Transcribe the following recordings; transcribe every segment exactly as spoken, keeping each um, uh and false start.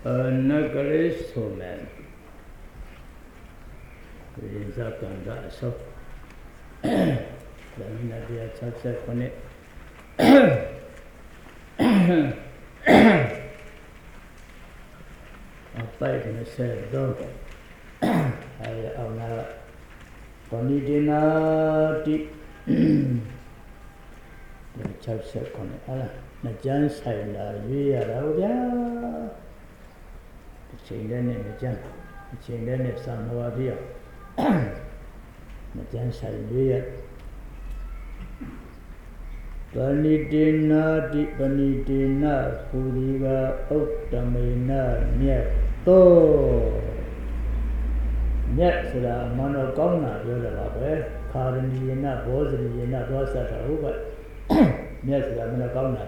necklace woman. Is a ganda so. The Nadia Chapter on it. A fight in a sad dog. I own a Ponidina deep. The Chapter on it. Najan Saila, we are out there. Change the name, Najan. Change the name, son of Avia. Najan Saila. Panidina di Panidina, Pudiga, Oktamina, Nieto. Niet, so that Monogona, Yoda, Karanina, Bosnia, Rosata, Uber. Niet, so that Monogona,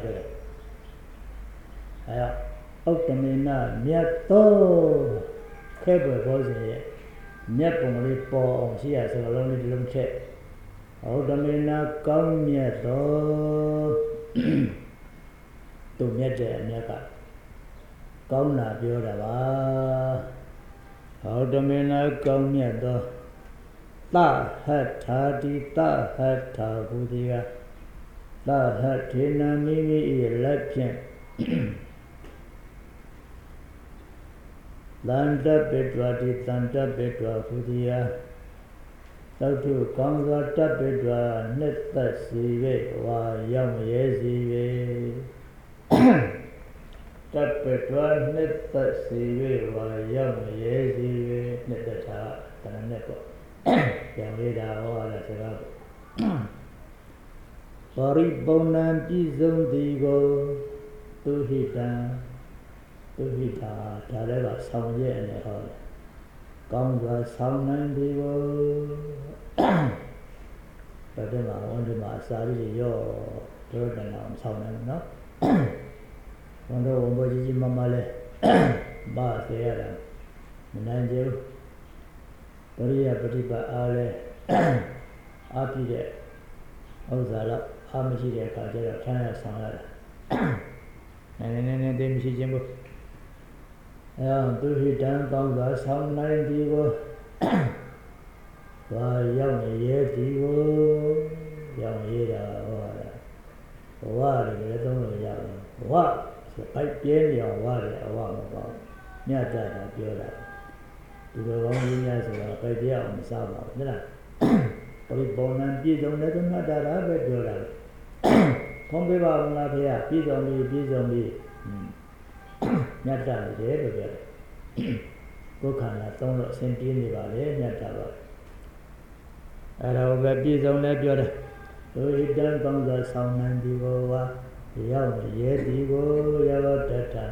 Yoda. Oktamina, Nieto. Cable Bosnia. Niet only for she has a lonely little check. Oktamina, come Nieto. To Nieta, Nieta. Kona, Yoda. Oktamina, come Nieto. Ta hat tadi, ta hat tabudia. Ta hat tina mimi election. Landa Pedra di Santa Pedra Fudia. Sautu Kanga Tapedra Netta Sive, wa Yam Yesive. Tapedra Netta Sive, wa Yam Yesive, Netta Tananepo. Yamida or a Paribonan Pizon Digo, Tuhita, Tuhita, Tareva, Sound Ye and the Hall. Conga Sound and Digo. But then I want to my salary, your third and I'm sound, no? Wonder what is in Mamale, Bas there, Nanjo, Maria Petipa Ale, Api there, Ozala, Hamishi there, Kajara, China Sanada. And then they miss Jimbo. Do he done Conga Sound nine Digo? Why, young Yetigo, young Yeda, what is it? What? The pipe piano or what? I want about. Near that, Yoda. To the wrong years of a idea on the Saba. Then I put bone and peas on the not that I bet Yoda. Come be about not here, peas on me, peas on me. Not that, eh? Go can I don't send in the valley, not that. And I will be on that Yoda. So he done from the sound and the go. Young Yetigo, Yavata.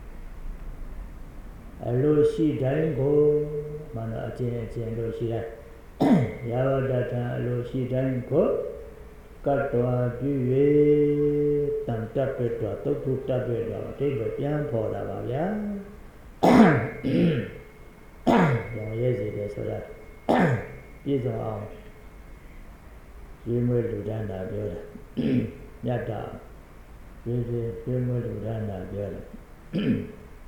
A low she dango, Mana Chengo she Yavata, a low she dango, Katua, Duve, Tantapeta, Toku Tapeta, take a piano for the Vaya. Yes, it is so that. These are all. You will do that, Yata. Really, really, Rana, Yellow.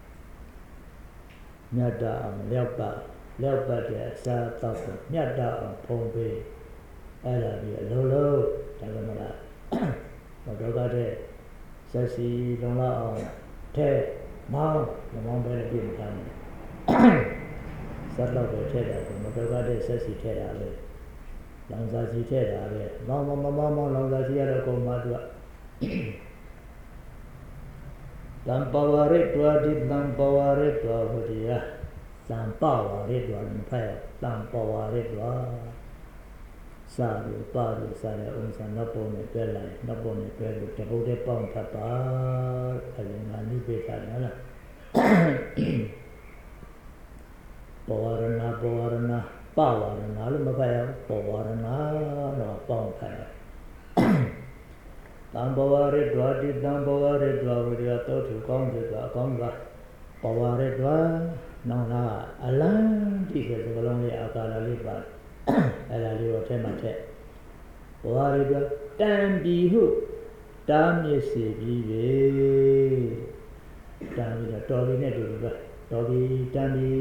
Nyata, Lepa, Lepa, Sa, Tapa, Nyata, Pompe, Ella, Lolo, Tagamala, Madogade, Sassy, Lola, Te, Ma, the Mom Benedict Town. Satla, Tedda, Madogade, Sassy Tedda, Lanzasi Tedda, Mama, Mama, Lanzasi, Madua. Lampaware did Lampaware Dwadia, Lampaware Dwan Pay, Lampaware Dwa Sadu, Padu, Sada, Unsa, Napone, Bella, Napone, Bellu, Tabote Pong Papa, Alina Nibeta, Powarana, Powarana, Powarana, Lumabaya, Powarana, no Pong Pay. Tambaware dwadi tambaware dwaviriya to to konga konga paware dwa nona alan di ke sakalong le akala le ba ala le ro the ma the paware dwa tan bi hu ta myesi bi be tan bi to ri ne to ba တော်ပြီတန်ပြီ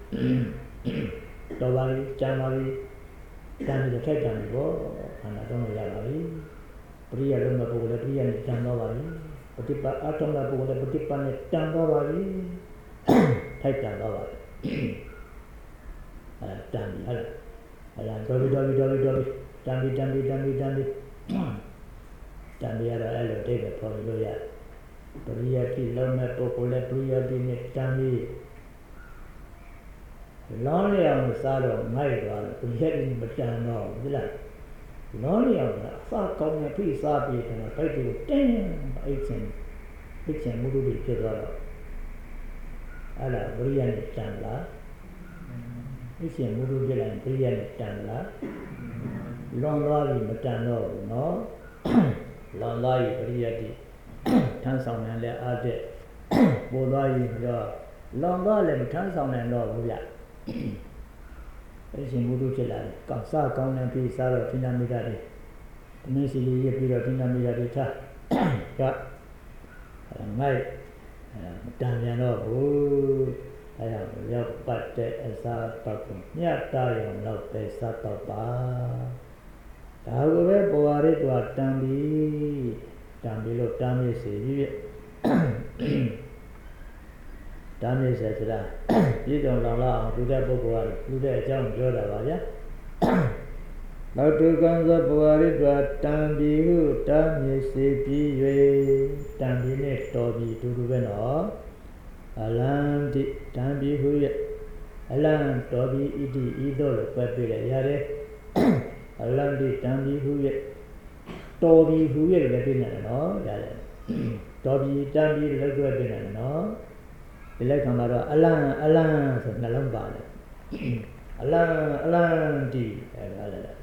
တော်ပါပြီတန်ပါပြီတန်ပြီတစ်ထက်တန်ပြီပေါ့ခန္ဓာသုံးလို့ရပါပြီပရိယလုံးမဲ့ပုဂ္ဂိုလ်လည်းပရိယနဲ့တန်တော့ပါပြီပฏิပတ်အထုံးမဲ့ပုဂ္ဂိုလ်လည်းပฏิပတ်နဲ့တန်တော့ပါပြီထိုက်တန်တော့ပါပြီအဲတန်ပြီဟုတ်လားအဲဒါတော်ပြီတော်ပြီတော်ပြီတော်ပြီတန်ပြီတန်ပြီတန်ပြီတန်ပြီတန်ပြီရတော့အဲ့လိုတိတ်ပဲပေါ်လို့ရပရိယတိလုံးမဲ့ပုဂ္ဂိုလ်လည်းပရိယတိနဲ့တန်ပြီလောင်းလျောင်စားတော့မိုက်သွားတယ်ပရိယတိမတန်တော့ဘူးလားလောင်းလျောင်ကအစကောင်းတဲ့ဖိစားပြီးတယ်ဘိုက်ကိုတင်းအိတ်ချင်းအိတ်ချင်းမူလို့ဖြစ်သွားတော့အဲ့ဒါပရိယနဲ့တန်လားအိတ်ချင်းမူလို့ဖြစ်လိုက်ပရိယနဲ့တန်လားလွန်သွားပြီမတန်တော့ဘူးနော်လွန်သွားပြီပရိယတိထမ်းဆောင်နိုင်လဲအားတဲ့ပို့သွားပြီတော့လွန်သွားလည်းမထမ်းဆောင်နိုင်တော့ဘူးဗျအဲ့ရှင်ဘုဒ္ဓဖြစ်လာတယ်ကောင်းစားကောင်းတဲ့ပြီးစားတော့သင်္နာမိတာတွေအနည်းစီလေးရပြီးတော့သင်္နာမိတာတွေထားကအဲ့ငိုက်မတန်ပြန်တော့ဘူးအဲ့ဒါရောက်ပတ်တဲ့အစားတော့ကိုမြတ်တာရုံတော့ပဲစားတော့ပါဒါကိုပဲဘဝရစ်ကတန်ပြီတန်ပြီလို့တန်ပြီစီပြီတမ်းမြေဆယ်ဆိုတာပြည်တော်လောင်လာအောင်လူတဲ့ပုဂ္ဂိုလ်ကလူတဲ့အကြောင်းပြောတာပါဗျာနောက်တူကံသောဘဝရစ်ကတန်ပြီဟုတမ်းမြေစီပြီး၍တန်ပြီနဲ့တော်ပြီတူတူပဲနော်အလံတိတန်ပြီဟုရဲ့အလံတော်ပြီဣတိဤသို့လို့ပြပြရရတယ်အလံတိတန်ပြီဟုရဲ့တော်ပြီဟုရဲ့လည်းပြနေတယ်နော်ရတယ်တော်ပြီတန်ပြီလည်းတွေ့ပြနေတယ်နော်ဒီလက်ခံမှာတော့အလံအလံဆိုနှလုံးပါတယ်အလံအလံတိအဲဒါလည်း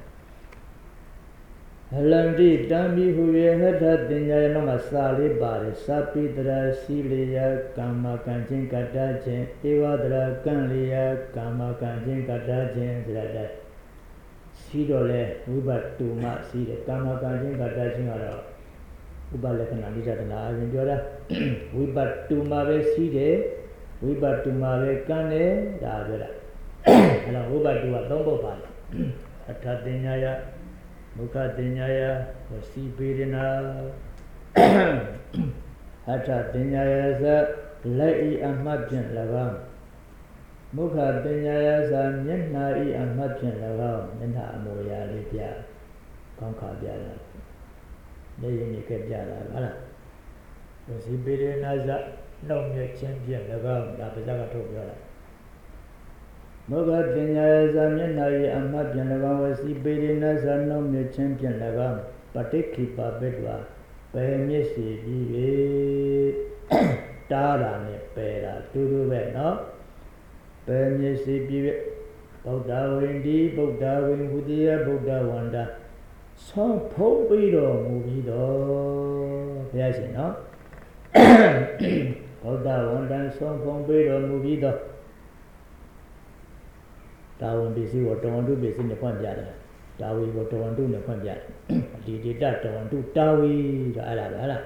အလံတိတံပြီးဟူရဟထတင်ညာရဲ့နောက်မှာစာလေးပါတယ်စာပိတရာစီလျာကာမကံချင်းကတ္တချင်းဧဝတရာကံလျာကာမကံချင်းကတ္တချင်းဆိုတာတဲ့စီတော့လဲဝိဘတ်တုမစီတယ်ကာမကံချင်းကတ္တချင်းကတော့ဥပလက္ခဏာနိစ္စတနာအရင်ပြောတာဝိဘတ်တုမပဲစီတယ်ဝိဘတ်တုမပဲကံတယ်ဒါပြောတာအဲ့တော့ဝိဘတ်တုကသုံးပုဒ်ပါတယ်အထတင်ညာယမုခတင်ညာယဝစီပေရနာအထတင်ညာယသလက်ဤအမှတ်ဖြင့်၎င်းမုခတင်ညာယသမျက်နှာဤအမှတ်ဖြင့်၎င်းမျက်နှာအမူအရာလေးပြကောင်းခါပြတာနေရင်နေခဲ့ပြတာဟုတ်လားဝစီပေရနာသနှုတ်မြချင်းဖြင့်၎င်းဒါပါဇက်ကထုတ်ပြောတာမုခတင်ညာယသမျက်နှာဤအမှတ်ဖြင့်၎င်းဝစီပေရနာသနှုတ်မြချင်းဖြင့်၎င်းပဋိခိပါပိတ္တဝပယ်မျက်စီပြီး၍တားတာနဲ့ပယ်တာတူတူပဲနော်ပယ်မျက်စီပြီး၍ဗုဒ္ဓဝိန္ဒီဗုဒ္ဓဝိဟူတိယဗုဒ္ဓဝန္တာဆောဖုံးပြီးတော်မူပြီးတော့ဘုရားရှင်နော်ဗုဒ္ဓဝန္တံဆောဖုံးပြီးတော်မူပြီးတော့တာဝန်ပစ္စည်းကိုတဝန်တုပစ္စည်းနဲ့ဖွင့်ပြတယ်တာဝီကိုတဝန်တုနဲ့ဖွင့်ပြတယ်ဒီတိတတဝန်တုတာဝီဆိုအဲ့ဒါပဲဟုတ်လား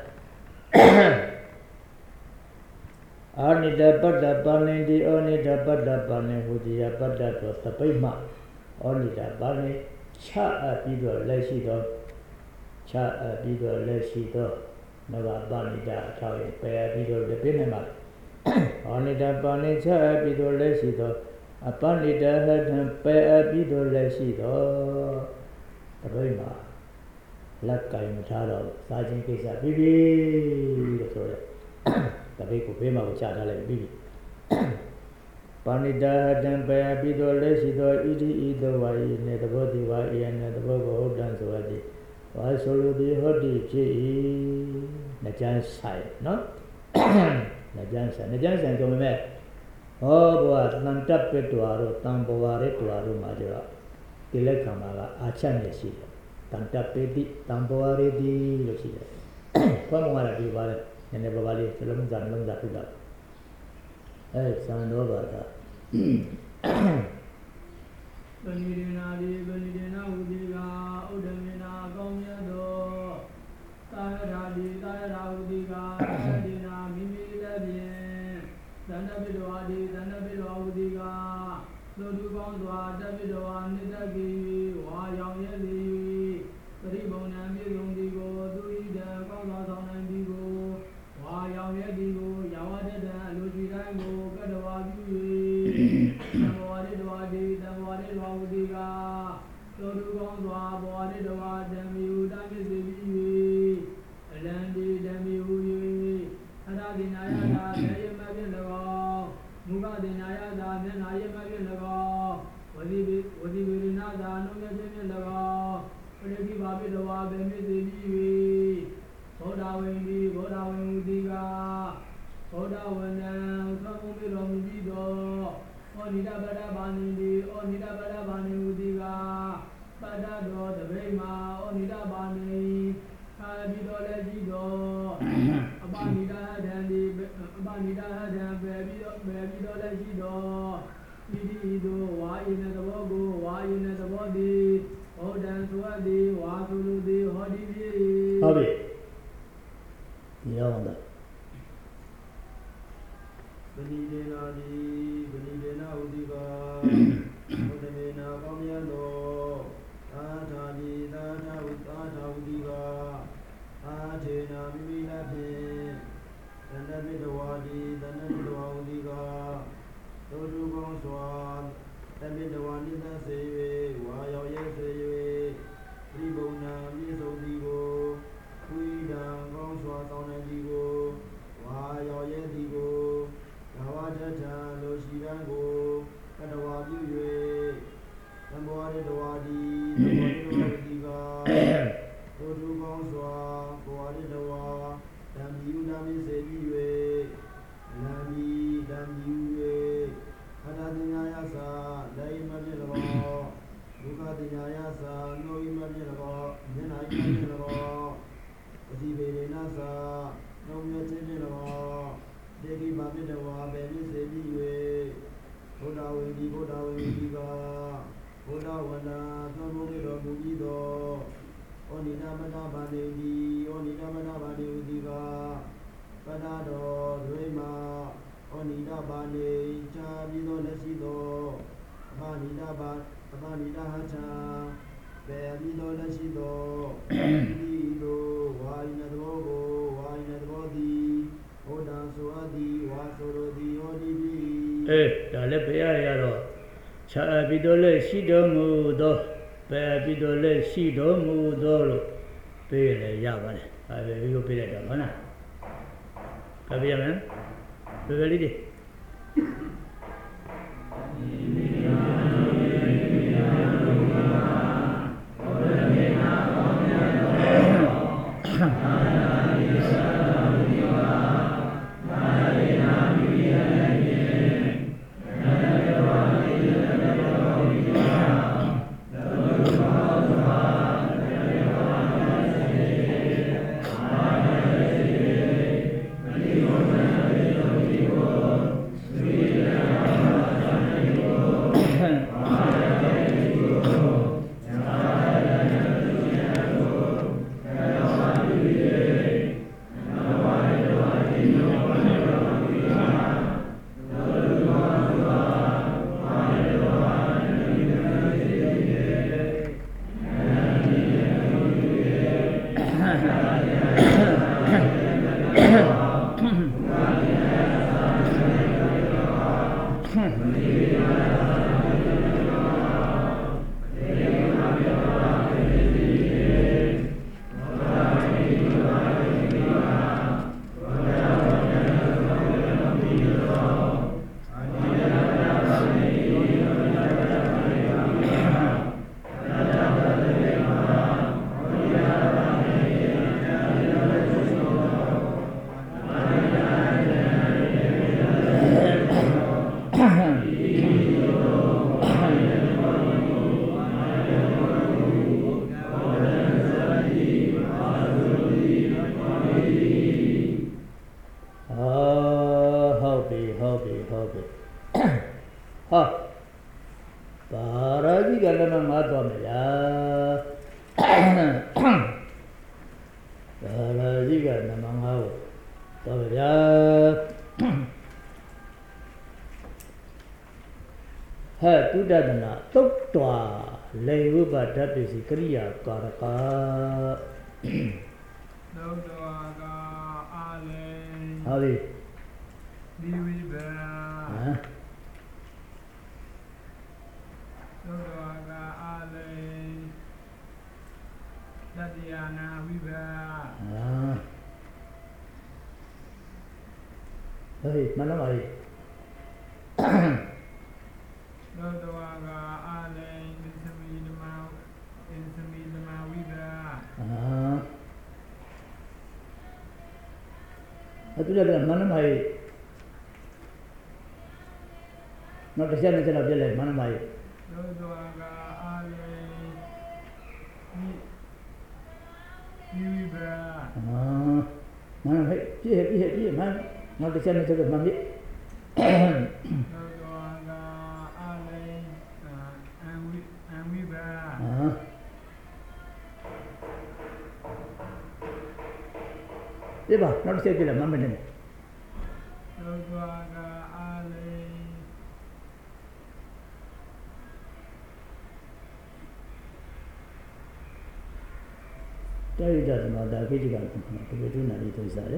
အာနိတပတ္တပါဏိတိဩနိတပတ္တပါဏိဟူတိယပတ္တတောသပိမဩနိတပါဏိချအပ်ပြီးတော့လက်ရှိသောချအပ်ပြီးတော့လက်ရှိသောနဂပါဏိတအထောက်ရပယ်ပြီးတော့ပြည့်နေမှာဩနိတပါဏိချအပ်ပြီးတော့လက်ရှိသောအပဏိတဟထံပယ်အပ်ပြီးတော့လက်ရှိသောသပိမလက်ကင်မထားတော့စာချင်းကိစ္စပြီးပြီလို့ဆိုတယ်တပိတ်ကိုဘေးမှာကိုချထားလိုက်ပြီးပြီပါဏိတာတံပယ်ပြီးတော့လက်ရှိသောဣတိဤသောဝါယိနဲ့သဘောတိဝါယိနဲ့သဘောကိုဟုတ်တန်ဆိုရသည်ဝါဆိုလိုသည်ဟောတိဖြစ်၏နှကြမ်းဆိုင်နော်နှကြမ်းဆိုင်နှကြမ်းဆိုင်ဆိုပေမဲ့ဟောဘဝတန်တပ်ပစ်တော်တို့တန်ဘဝရဲတော်တို့မှာကျတော့ဒီလက်ခံမှာကအာချက်နဲ့ရှိတယ်တန်တပ်ပတိတန်ဘဝရဲဒီလို့ရှိတယ်ဘုန်းတော်ကဒီပါလေနည်းနည်းပါပါလေးစလုံးစားလုံးစားပြတာအဲသံတော်ဘာသာပဏိဒနာဒီပဏိဒနာဝုတိကဥဒ္ဓမေနာကောင်းမြတ်သောသာယရာဒီသာယရာဝုတိကသာယဒီနာမိမိလည်းဖြင့်သန္တပိတဝါဒီသဘောရိတဝါဓမ္မီဟုတာမစ္စေပိ၍အလံတိဓမ္မီဟု၍အထာတိနာယသာသေယမဖြင့်၎င်းမူခတိနာယသာမျက်နာယမဖြင့်၎င်းဝတိပိဝတိပိရိနာသာနှုတ်ရခြင်းဖြင့်၎င်းပရိကိဘာပိတဝါဘေမစ္စေပိ၍ဘောဓဝိန္တိဘောဓဝိမူတိကဘောဓဝနံသံဃုံပိတော်မူပြီးသောဩနိဒပဒဘာနိတိဩနိဒပဒဘာနိမူတိကပတ္တတော်တပိမာဩနိဒဘာနိသာပြီးတော်လည်းရှိတော်အပနိဒဟထံဒီအပနိဒဟထံပဲပြီးတော့ပဲပြီးတော်လည်းရှိတော်ဤဒီသို့ဝါယိနသဘောကိုဝါယိနသဘောသည်ဟောတံသုဝတိဝါသုလူသည်ဟောဒီပြီဟုတ်ပြီရောင်းတာပဏိဒေနာတိပဏိဒေနာဥတိကာဘုဒ္ဓမေနာကောင်းမြတ်သောသာထာတိသာထာဥသာထာဥတိကာအာထေနာမိမိနာဖြင့်သန္တပိတဝါတိသန္တပိတဝါဥတိကာသောတုကောင်းစွာတပိတဝါနိသစေ၍ဝါရောက်ရဲစေ၍ပြိဘုံနာပြည့်စုံသည်ကိုဝိဒံကောင်းစွာဆောင်နိုင်သည်ကိုဝါရောက်ရဲသည်ကိုနဝတ္ထလိုရှိတံကိုကတဝါပြု၍သံဘောရိတဝါတိသံဘောရိတဝါတိကာသောတုကောင်းစွာဘောရိတဝါဓမ္မိဥဒမိစေပြီး၍လမ်းမီဓမ္မိ၍အထာတိညာယသာလေမပြေ၎င်းဒုက္ခတိညာယသာနောဣမပြေ၎င်းမျက်နာဣမပြေ၎င်းပတိပေရဏသာနှုံမြခြင်းပြေ၎င်းတေကိဘာပိတဝါဘေမိစေပြီး၍ဘုဒ္ဓဝိဒီဘုဒ္ဓဝိဒီကာဘုဒ္ဓဝန္တာသောဘုရားတော်မူပြီးသောဩနိဒမနဘာနေတိဩနိဒမနဘာနေဥတိကာပတ္တတော်ဒွေမာဩနိဒဘာနေချာပြီးသောလက်ရှိသောအဘာနိဒဘာအဘာနိဒဟချာဘေပြီးသောလက်ရှိသောဒီလိုဝါယိနသောကိုဝါယိနသောသည်ဘုဒ္ဓဆိုအပ်သည်ဝါဆိုလိုသည်ဟောဒီပြီအေးဒါလည်းဘုရားရတော့ခြာပြီးတော့လည်းရှိတော်မူသောပဲပြီးတော့လည်းရှိတော်မူသောလို့ပြေးလေရပါတယ်အဲဒီလိုပြေးလိုက်တော့ဟုတ်လားကြပြရမယ်ဘယ်လိုလေးဒီဒသနာသုတ်တော်လေဝိပဒပစ္စည်းကရိယာကာရကသုတ်တော်ကအာလေဟာလေဒီဝိဗံဟမ်သုတ်တော်ကအာလေ Tatiana Viva. Ah. Hey, mana mai? Dodoaga Ale Insami Lama Insami Lama Viva. Ah. Itu dia mana mai? Nak kerja ni cara dia mana mai? Dodoaga Ale Viva. Ah. Mana mai? Dia dia dia mana? Nak kerja ni cara mana? Dodoaga Ale Viva. Ah. Dia bah, nak kerja dia mana ni? Dodoaga Ale Dari dah semua dah kerja kan, tu tu nak itu sahaja.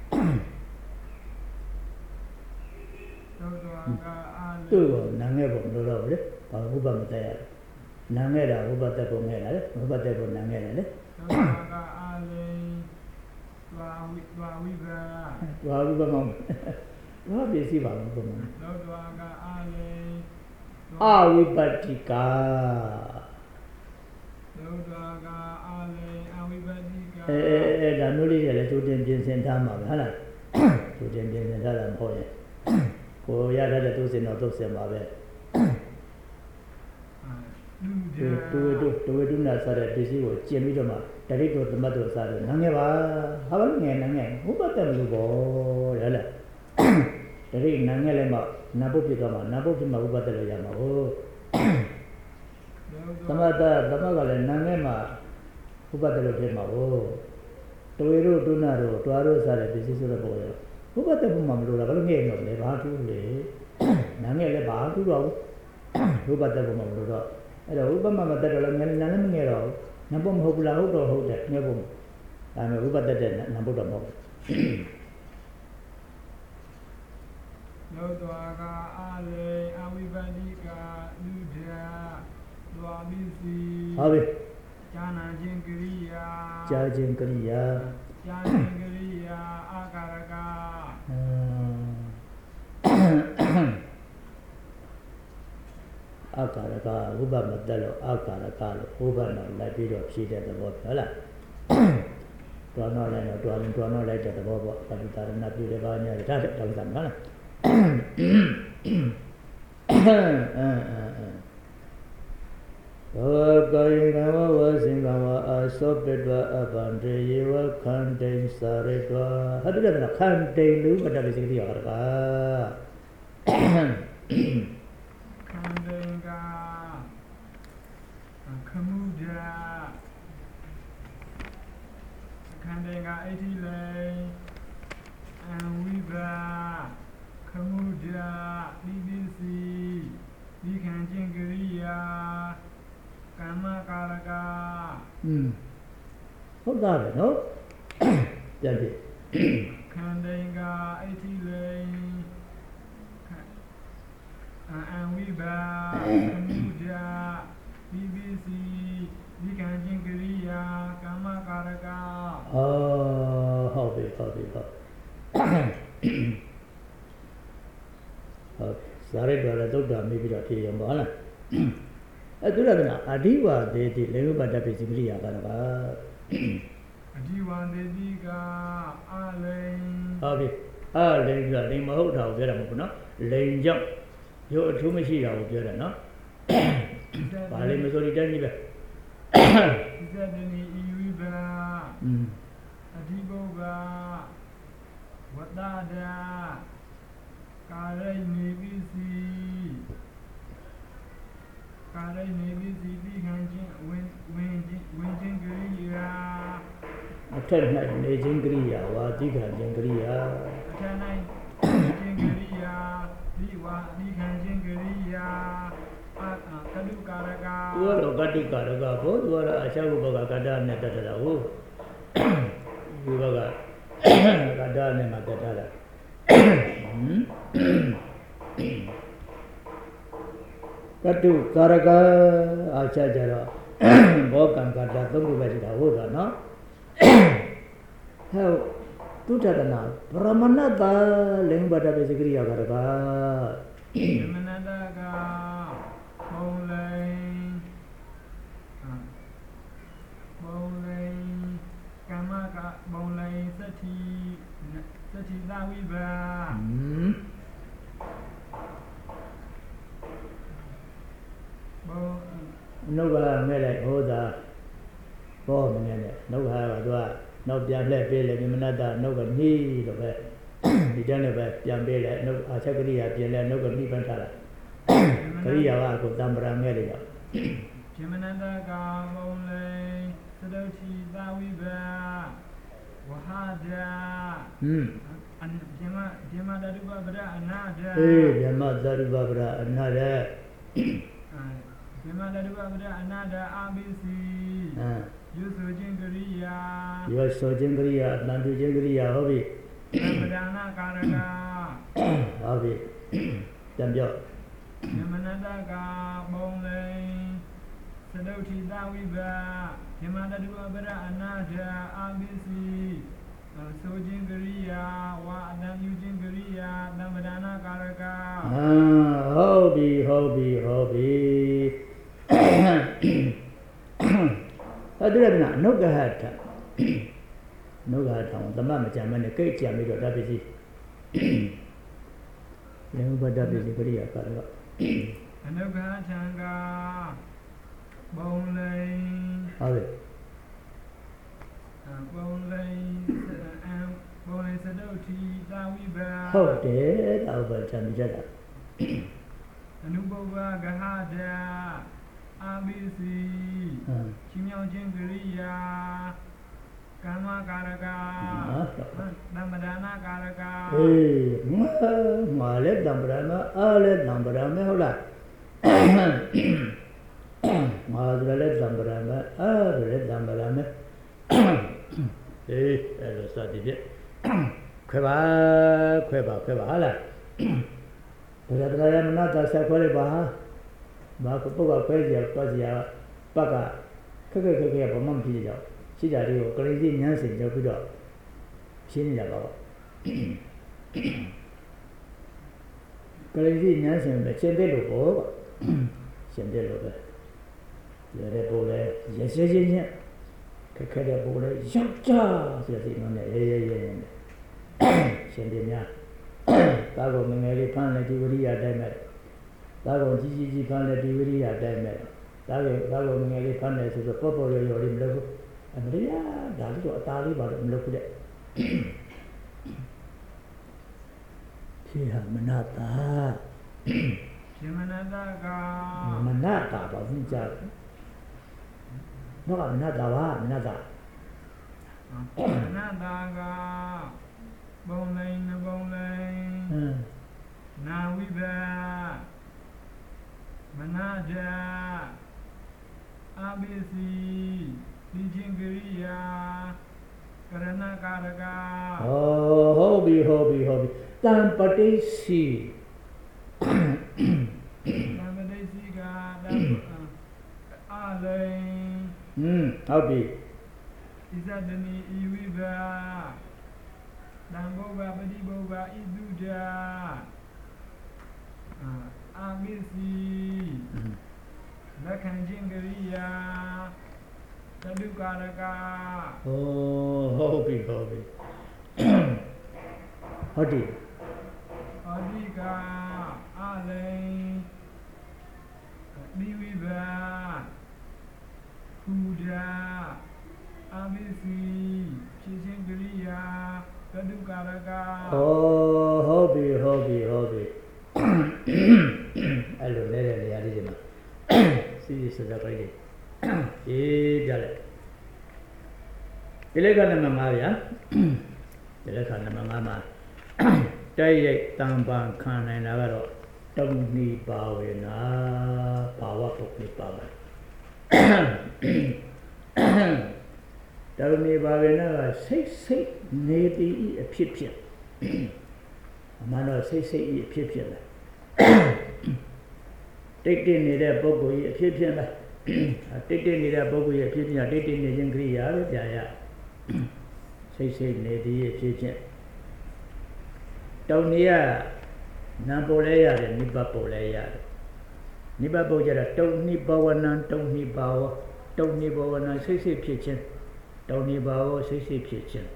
Dodoaga Ale Tu nangai pun dulu boleh, kalau ubah mata ya, nangai dah ubah tak pun nangai dah, ubah tak pun nangai dah. Dodoaga Ale Dua Viva. Dua ubah mau, dua biasa bang ubah mau. Dodoaga Ale Awibatika. Dodoaga Ale Avibadika. Eh eh eh, dah nulis je lah, tu dia dia sentam apa, hala? Tu dia dia sentam dalam hol ni. Kau ya dah tu sentam tu sentam apa? Tu tu tu tu tu nak sara desi ko cium itu mah. Dari tu tempat tu sara. Nangai bah, apa nangai nangai? Ubah tak lupa, ya lah. Dari nangai le mah, nabu pika mah, nabu pika mah ubah tak le jama. Oh. Tempat tempat kalau nangai mah, ubah tak le jama. Oh. Tu itu tu naru, tu aru sara desi sudah boleh. Ubah tak pun mahu lah. Kalau ngai ngai le, bah tu le. Nangai le bah tu lah. Ubah tak pun mahu lah. Ada ubah mama tak ada orang nangai mengai lah. Nampak mahu pulang udah udah ngai pun. Kami ubah tak ada nampak dah mahu. Dodoaga Ale Avibadika Luda Dua Bisi. Habis. Jana Jengkriya. Jana Jengkriya. Jana Jengkriya Akaraka. Akaraka ubah madalo akaraka ubah nak lagi dua sih dia tu boleh lah. Tuan orang lain, tuan tuan orang lain dia boleh. Tapi tarik nabi dia banyak, dah dah dah sama lah. Kaya kawa wasing kawa asopedwa abande yewa kandeng saredwa. Hadu dah nak kandeng lu pada besi dia harga. Kandenga Kamuja Kandenga Etile Anwiba Kamuja B B C Bikan Jengkriya Kama Karaka. Hmm. Không ra rồi nó. Dạ gì? Kandenga Etile Anwiba Kamuja B B C Bikan Jengkriya Kama Karaka. Ờ, hợp bị, hợp bị, hợp. Hợp. ਸਾਰੇ દ્વારાသုတ်တာမိပြီးတော့ဖြေရမှာဟုတ်လားအဲသူရကနာအဓိဝါဒေတိလေဝပတ္တပိစိကရိယာကတော့ပါအဓိဝါဒေတိကအလိန်ဟုတ်ပြီအလိန်ကလိန်မဟုတ်တာကိုပြောတာမဟုတ်ဘူးနော်လိန်ကြောင့်ရုပ်အထူးမရှိတာကိုပြောတယ်နော်ဘာလိန်မဆိုဒီတိုင်းကြီးပဲဒီစက်တနီဤဝိဗာอืมအဓိဘုကဝတ္တဒာကာရိနေပိစီကာရိနေပိစီတိခံခြင်းဝင်းဝင်းခြင်းဝင်းခြင်းကရိယာအထက်၌နေခြင်းကရိယာဝါတိခံခြင်းကရိယာအထက်၌ခြင်းကရိယာဒီဝါတိခံခြင်းကရိယာအာကတုကာရကသူကတော့ကတုကာရကဘုသူကတော့အရှောဘကကတ္တနဲ့တတ်တာဟုတ်ဒီဘကကတ္တနဲ့မှတတ်တာကတုကာရကအာချကြတော့ဘောကံကတာသုံးခုပဲရှိတာဟုတ်တော့နော်ဟဲ့တုထတနာပရမဏတလင်္ဘတပိစကရိယာကရကမနတကဘုံလိန်ဘုံလိန်ကမ္မကဘုံလိန်သတိသတိသာဝိဘာဘုံနှုတ်ကမဲ့လိုက်ဟောတာဘောမနေနဲ့နှုတ်ကကသူကနောက်ပြန်လှည့်ပေးလေမနတနှုတ်ကနှီးတော့ပဲဒီတန်းလည်းပဲပြန်ပေးလိုက်နှုတ်အာချက်ကရိယာပြင်လဲနှုတ်ကနှီးပန်းထားတာကရိယာကကိုတံပရာမဲ့တွေကဇမနတကဘုံလိန်သဒုတိသာဝိဘာဝဟာဒာဟွန်းအန်ဇမဇမတရုပပရအနာဒာအေးဇမတရုပပရအနာဒာဇမတရုပပရအနာဒာအာဘိစီဟမ်ရွဆိုခြင်းကရိယာရွဆိုခြင်းကရိယာတန်တူခြင်းကရိယာဟုတ်ပြီသမဒနာကာရကဟုတ်ပြီပြန်ပြောဇမနတကဘုံလိန်သဒုတိသာဝိဘာဇမတရုပပရအနာဒာအာဘိစီဆိုခြင်းကရိယာဝါအတန်ယူခြင်းကရိယာသမဒနာကာရကဟာဟုတ်ပြီဟုတ်ပြီဟုတ်ပြီအဲ့ဒါကနုက္ခဟထနုက္ခဟထသမမကြံမနဲ့ကိတ်ကြံပြီးတော့ဓာတ်ပစ္စည်းလေဘဒ္ဒပစ္စည်းကရိယာကာရကအနုက္ခဟထံကဘုံလိန်ဟုတ်ပြီဘုံလိန်အံဘုံလိန်သဒုတိသာဝိဘာဟုတ်တယ်သာဝိဘာချမ်းကြတာအနုဘဝဂဟဒာအာဘိစီချင်းမြောင်ခြင်းကရိယာကမ္မကာရကသမဒနာကာရကအေးမာလည်းတံပရမအားလည်းတံပရမဟုတ်လားမာလည်းတံပရမအားလည်းတံပရမအေးအဲ့လိုစသည်ဖြင့်ခွဲပါခွဲပါခွဲပါဟာလားဘုရားတရားမနာတဆက်ခွဲလိုက်ပါဘာကပုဂ္ဂိုလ်ခွဲစီရပတ်စီရပတ်ကခက်ခက်ခက်ခက်ဘာမှမဖြစ်ကြဘူးရှိကြတယ်ကိုကလေးကြီးညမ်းစင်ကြောက်ပြီးတော့ရှင်းနေကြပါတော့ကလေးကြီးညမ်းစင်ပဲရှင်းတယ်လို့ပေါ့ရှင်းတယ်လို့ပဲရတဲ့ပို့လဲရရှင်းရှင်းချင်းခက်ခက်တဲ့ပို့လဲရောက်ကြဆိုတဲ့စိတ်နဲ့ရဲရဲရဲရှင်းတယ်များဒါကိုငငယ်လေးဖမ်းလိုက်ဒီဝရိယတိုင်းမဲ့ဒါကိုကြီးကြီးကြီးဖမ်းလိုက်ဒီဝရိယတိုင်းမဲ့ဒါကိုဒါကိုငငယ်လေးဖမ်းတယ်ဆိုတော့ပေါ်ပေါ်ရော်ရော်လေးမလုပ်ဘူးအမရိယာဒါလေးတော့အသားလေးပါတော့မလုပ်ဘူးတဲ့ဖြေဟာမနတာဖြေမနတာကမနတာပါဘူးကြာတော့မနတာပါမနတာမနတာကဘုံလိန်ဘုံလိန်နာဝိဘမနာကြအာဘိစီဒီချင်းကရိယာကရဏကာရကဟောဟုတ်ပြီဟုတ်ပြီဟုတ်ပြီတံပတိစီတံပတိစီကတံအာလိန်ဟွန်းဟုတ်ပြီဣဇဒနီဤဝိဘတံဘောဂပတိဘောဂဣတုဒာအာဘိစီလက်ခံခြင်းကရိယာသဒုကာရကဟောဟုတ်ပြီဟုတ်ပြီဟုတ်တယ်အဓိကအာလိန်ဒီဝိဘာဖူဒာအာဘိစီဖြည့်ခြင်းကရိယာသဒုကာရကဟောဟုတ်ပြီဟုတ်ပြီဟုတ်ပြီအဲ့လိုလဲတဲ့နေရာလေးဒီမှာစီးစစပိုက်လေးအေးကြလိုက်ဒီလက်ကနံပါတ်၅ဗျာဒီလက်ခနံပါတ်၅မှာတိုက်ရိုက်တံပံခံနိုင်တာကတော့တုံနိပါဝေနာဘာဝပုဂ္ဂိပါဝေတုံနိပါဝေနာကစိတ်စိတ်နေတည်အဖြစ်ဖြစ်အမှန်တော့စိတ်စိတ်အဖြစ်ဖြစ်လဲတိတ်တိတ်နေတဲ့ပုဂ္ဂိုလ်ကြီးအဖြစ်ဖြစ်လဲတိတ်တိတ်နေတဲ့ပုဂ္ဂိုလ်ရဲ့အဖြစ်ပြတိတ်တိတ်နေခြင်းကရိယာလို့ပြန်ရစိတ်စိတ်နေသည်ရဲ့ဖြစ်ခြင်းတုံနေရနံပေါ်လဲရတယ်နိဗ္ဗာန်ပေါ်လဲရတယ်နိဗ္ဗာန်ပေါ်ကြတာတုံနိဘဝနံတုံနိဘာဝတုံနိဘဝနံစိတ်စိတ်ဖြစ်ခြင်းတုံနိဘာဝစိတ်စိတ်ဖြစ်ခြင်း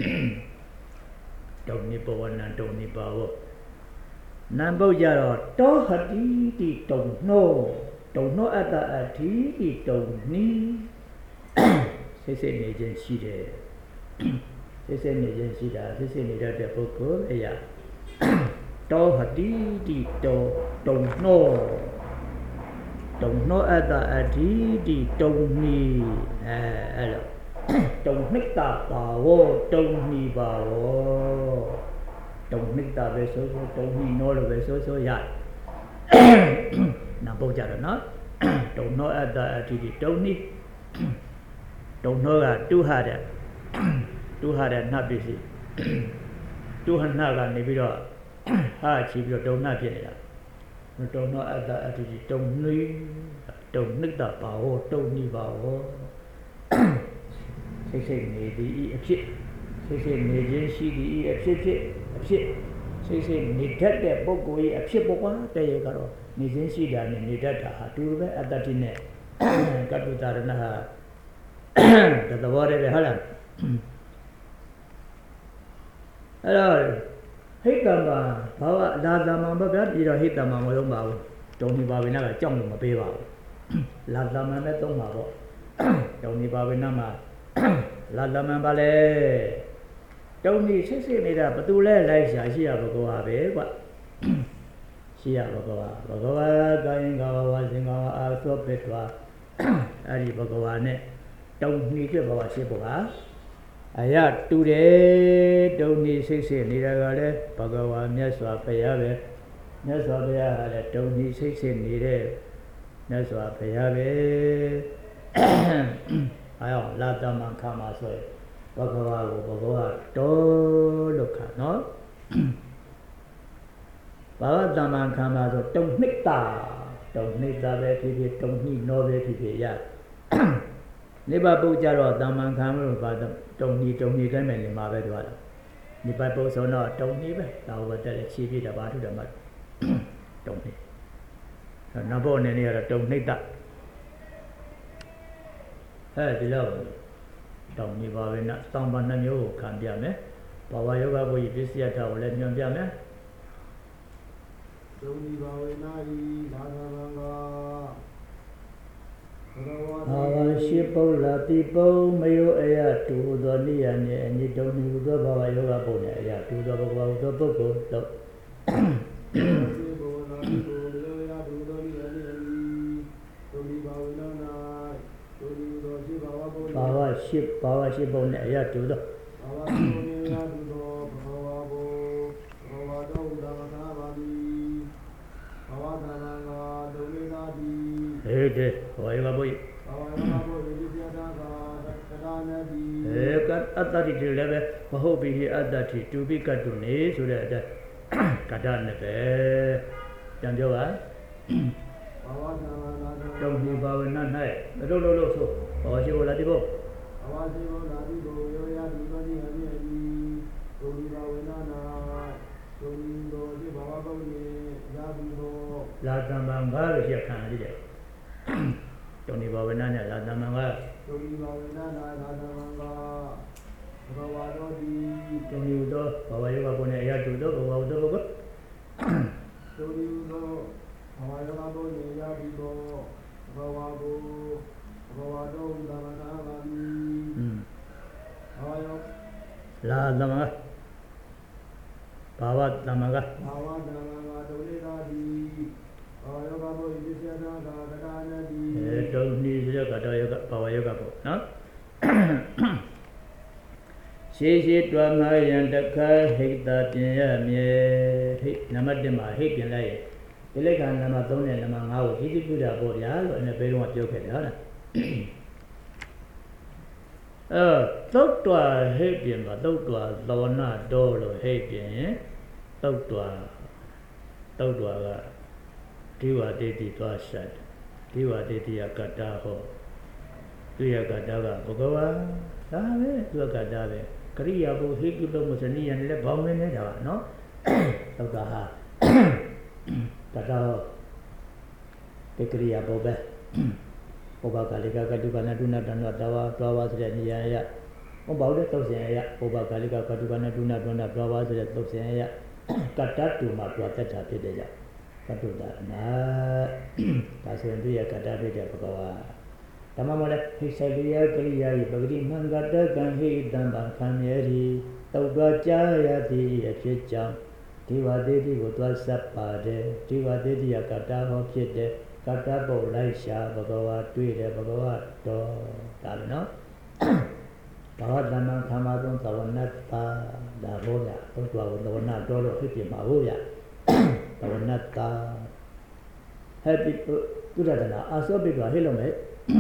တုံနိဘဝနံတုံနိဘာဝနံပေါ်ကြတော့တောဟတိတိတုံနှောတုံနှောအတ္တအထိတိတုံနိစိတ်စိတ်နေခြင်းရှိတယ်စိတ်စိတ်နေခြင်းရှိတာစိတ်စိတ်နေတတ်တဲ့ပုဂ္ဂိုလ်အရာတောဟတိတိတောတုံနှောတုံနှောအတ္တအထိတိတုံနိအဲအဲ့လိုတုံနှိတ္တပါဝတုံနိပါဝတုံနှိတ္တပဲဆိုဆိုတုံနိနောလို့ပဲဆိုဆိုရနာပုတ်ကြတော့နော်တုံနှောအတ္တအထိတိတုံနိတုံနှောကတုဟတဲ့တုဟတဲ့နှပ်ပစ္စည်းတုဟနှကနေပြီးတော့ဟာချီပြီးတော့တုံနှဖြစ်နေတာတုံနှောအတ္တအထိတိတုံနိတုံနှိတ္တပါဝတုံနိပါဝစိတ်စိတ်နေသည်အဖြစ်စိတ်စိတ်နေခြင်းရှိသည်အဖြစ်ဖြစ်အဖြစ်စိတ်စိတ်နေတတ်တဲ့ပုဂ္ဂိုလ်ရဲ့အဖြစ်ပေါ့ကွာတည်းရကတော့နေခြင်းရှိတာနဲ့နေတတ်တာဟာတူပဲအတ္တတိနဲ့ကတ္တုတာရဏဟာတသဘောတည်းပဲဟုတ်လားအဲ့တော့ဟိတ္တမဘာဝအလာသမံဘဗျာပြီးတော့ဟိတ္တမမလုံးပါဘူးတုံနိပါဝေနကကြောက်လို့မပေးပါဘူးလာသမံနဲ့သုံးပါပေါ့တုံနိပါဝေနမှာလာသမံပါလေတုံနိဆစ်စစ်နေတာဘသူလဲလိုက်ရှာရှိရဘဂဝါပဲကွရှိရဘဂဝါဘဂဝါကာယင်ကဝါစင်ကဝါအာသောပိတ္တဝါအဲ့ဒီဘဂဝါနဲ့တုံနိဖြစ်ဘဝရှိဖို့ပါအရာတူတယ်တုံနိစိတ်စိတ်နေတာကလည်းဘဂဝါမြတ်စွာဘုရားပဲမြတ်စွာဘုရားကလည်းတုံနိစိတ်စိတ်နေတဲ့မြတ်စွာဘုရားပဲအဲရောလာတမန်ခါမှာဆိုရင်ဘဂဝါကိုဘဂဝါတော်လို့ခါနော်ဘာဝတမန်ခါမှာဆိုတုံနှိတ္တာတုံနှိတ္တာပဲဖြစ်ဖြစ်တုံနှိနောပဲဖြစ်ဖြစ်ရနိဗ္ဗာန်ပုတ်ကြတော့တမန်ခံလို့ပါတုံနှီတုံနှီတိုင်းမယ်နေမှာပဲသွားတယ်နိဗ္ဗာန်ပုတ်ဆိုတော့တုံနှီပဲဒါဝတ်တက်လေခြေပြတာဘာထုတယ်မှာတုံနှီနောက်ဘောနေနေရတော့တုံနှိတ္တအဲဒီလောက်တောင်းနေပါပဲနော်တောင်းပါနှမျိုးကိုခံပြမယ်ဘာဝယောဂဘုရားပစ္စယထာကိုလည်းညွှန်ပြမယ်တုံနိပါဝေနာဤဘာသာဘံကဘာဝရှိပုလတိပုံမယောအယတူသောနိယနဲ့အနိတုံနိသောဘာဝယောဂပုံနဲ့အယတူသောဘဂဝါသောပုဂ္ဂိုလ်တို့ဘာဝရှိဘာဝရှိပုံနဲ့အယတူသောဘာဝရှိပုံနဲ့အယတူသောဘဂဝါဘုဘဂဝါတော်ဥဒ္ဒမသာပါတိဘာဝသနာငါဒုမေသာတိဟေးတဲ့ဘာယောဂဘုရားအဲကအတ္တတိတွေလည်းပဲမဟုတ်ပြီအတ္တတိတူပိကတုနေဆိုတဲ့အတိုင်းကတ္တနဲ့ပဲပြန်ပြောပါဘာဝသနာနာတုံဒီဘာဝနာ၌လို့လို့လို့ဆိုဘာရှိဘောလာတိဘောဘာဝရှိဘောလာတိဘောယောယဒီမတိအမိအဒီဒုဒီဘာဝနာနာဒုဒီဘောဒီဘာဝကောနေရာဒီဘောလာတံပံငါလို့ရှိခံရတယ်တုံဒီဘာဝနာနဲ့လာတံပံငါတုံဒီဘာဝနာနာလာတံပံငါဘဂဝါတော်ဒီတုံဒီသောဘာဝယောဂပုံနဲ့အရာတူသောဘဂဝါတော်ဘုကတုံဒီသောဘာဝယောဂပုံနဲ့အရာဒီဘောဘဂဝါဘုဘဂဝါတော်ဥဒ္ဒမသာပါတိอืมဘာဝယောလာတံပံဘာဝတံပံကဘာဝတံပံကတုံလေသာတိဘာဝယောဂဘုပစ္စယသာကကတာနတိအဲတုံနိစရကတာယောဂဘာဝယောဂဘုနော်ရှေးရှေးတွားငါယံတခါဟိတပြင်ရမြေဟိနံပါတ်oneမှာဟိပြင်လိုက်ရင်ဒီလက်ကနံပါတ်threeနဲ့နံပါတ်fiveကိုကြီးကြီးပြတာပေါ့ဗျာလို့အဲ့ဘေးတော့ပြောခဲ့တယ်ဟုတ်လားအဲသုတ်တွာဟိပြင်မှာသုတ်တွာသောနာတော်လို့ဟိပြင်သုတ်တွာသုတ်တွာကဒီဝတိတိသွားရှတ်ဒီဝတေတိယကတ္တာဟောသူရကတ္တာကဘဂဝါဒါပဲသူကတ္တာပဲကရိယာဘုဟိတုလို့မစနိယနဲ့လည်းဘောင်းမင်းနေတာပါနော်သောတာဟာကတ္တာတေကရိယာဘုပဲဘုဘကာလိကကတုကနာဒုနာတန္တတဝါတော်ဝါဆိုတဲ့နေရာရဘုဘောက်တဲ့သုတ်စင်ရဘုဘကာလိကကတုကနာဒုနာတန္တတော်ဝါဆိုတဲ့သုတ်စင်ရကတ္တတူမှာပြောတတ်တာဖြစ်တဲ့ကြောင့်ကတ္တုတာနာဒါဆိုရင်သူရကတ္တဖြစ်တဲ့ဘဂဝါဓမ္မမလည်းဟိဆိုင်ရိယကရိယာဤပဂတိမံကတ္တကံဟိတံဘာခံရည်တောက်တော်ကြာရသည်အဖြစ်ကြောင့်ဒီဝတေတိကိုသွားစပ်ပါတယ်ဒီဝတေတိယကတ္တဟောဖြစ်တဲ့ကတ္တပုတ်လိုက်ရှာဘဂဝါတွေ့တယ်ဘဂဝါတော်ဒါလည်းနော်ဘာဝတဏ္ဍခမသုံးသဝနတ္တာဒါဘောရသုံးတော်သဝနာတော်လို့ဖြစ်ပြမှာဟုတ်ရသဝနတ္တာဟဲ့ဒီသူရဒနာအာသောပိကဟဲ့လို့မဲ့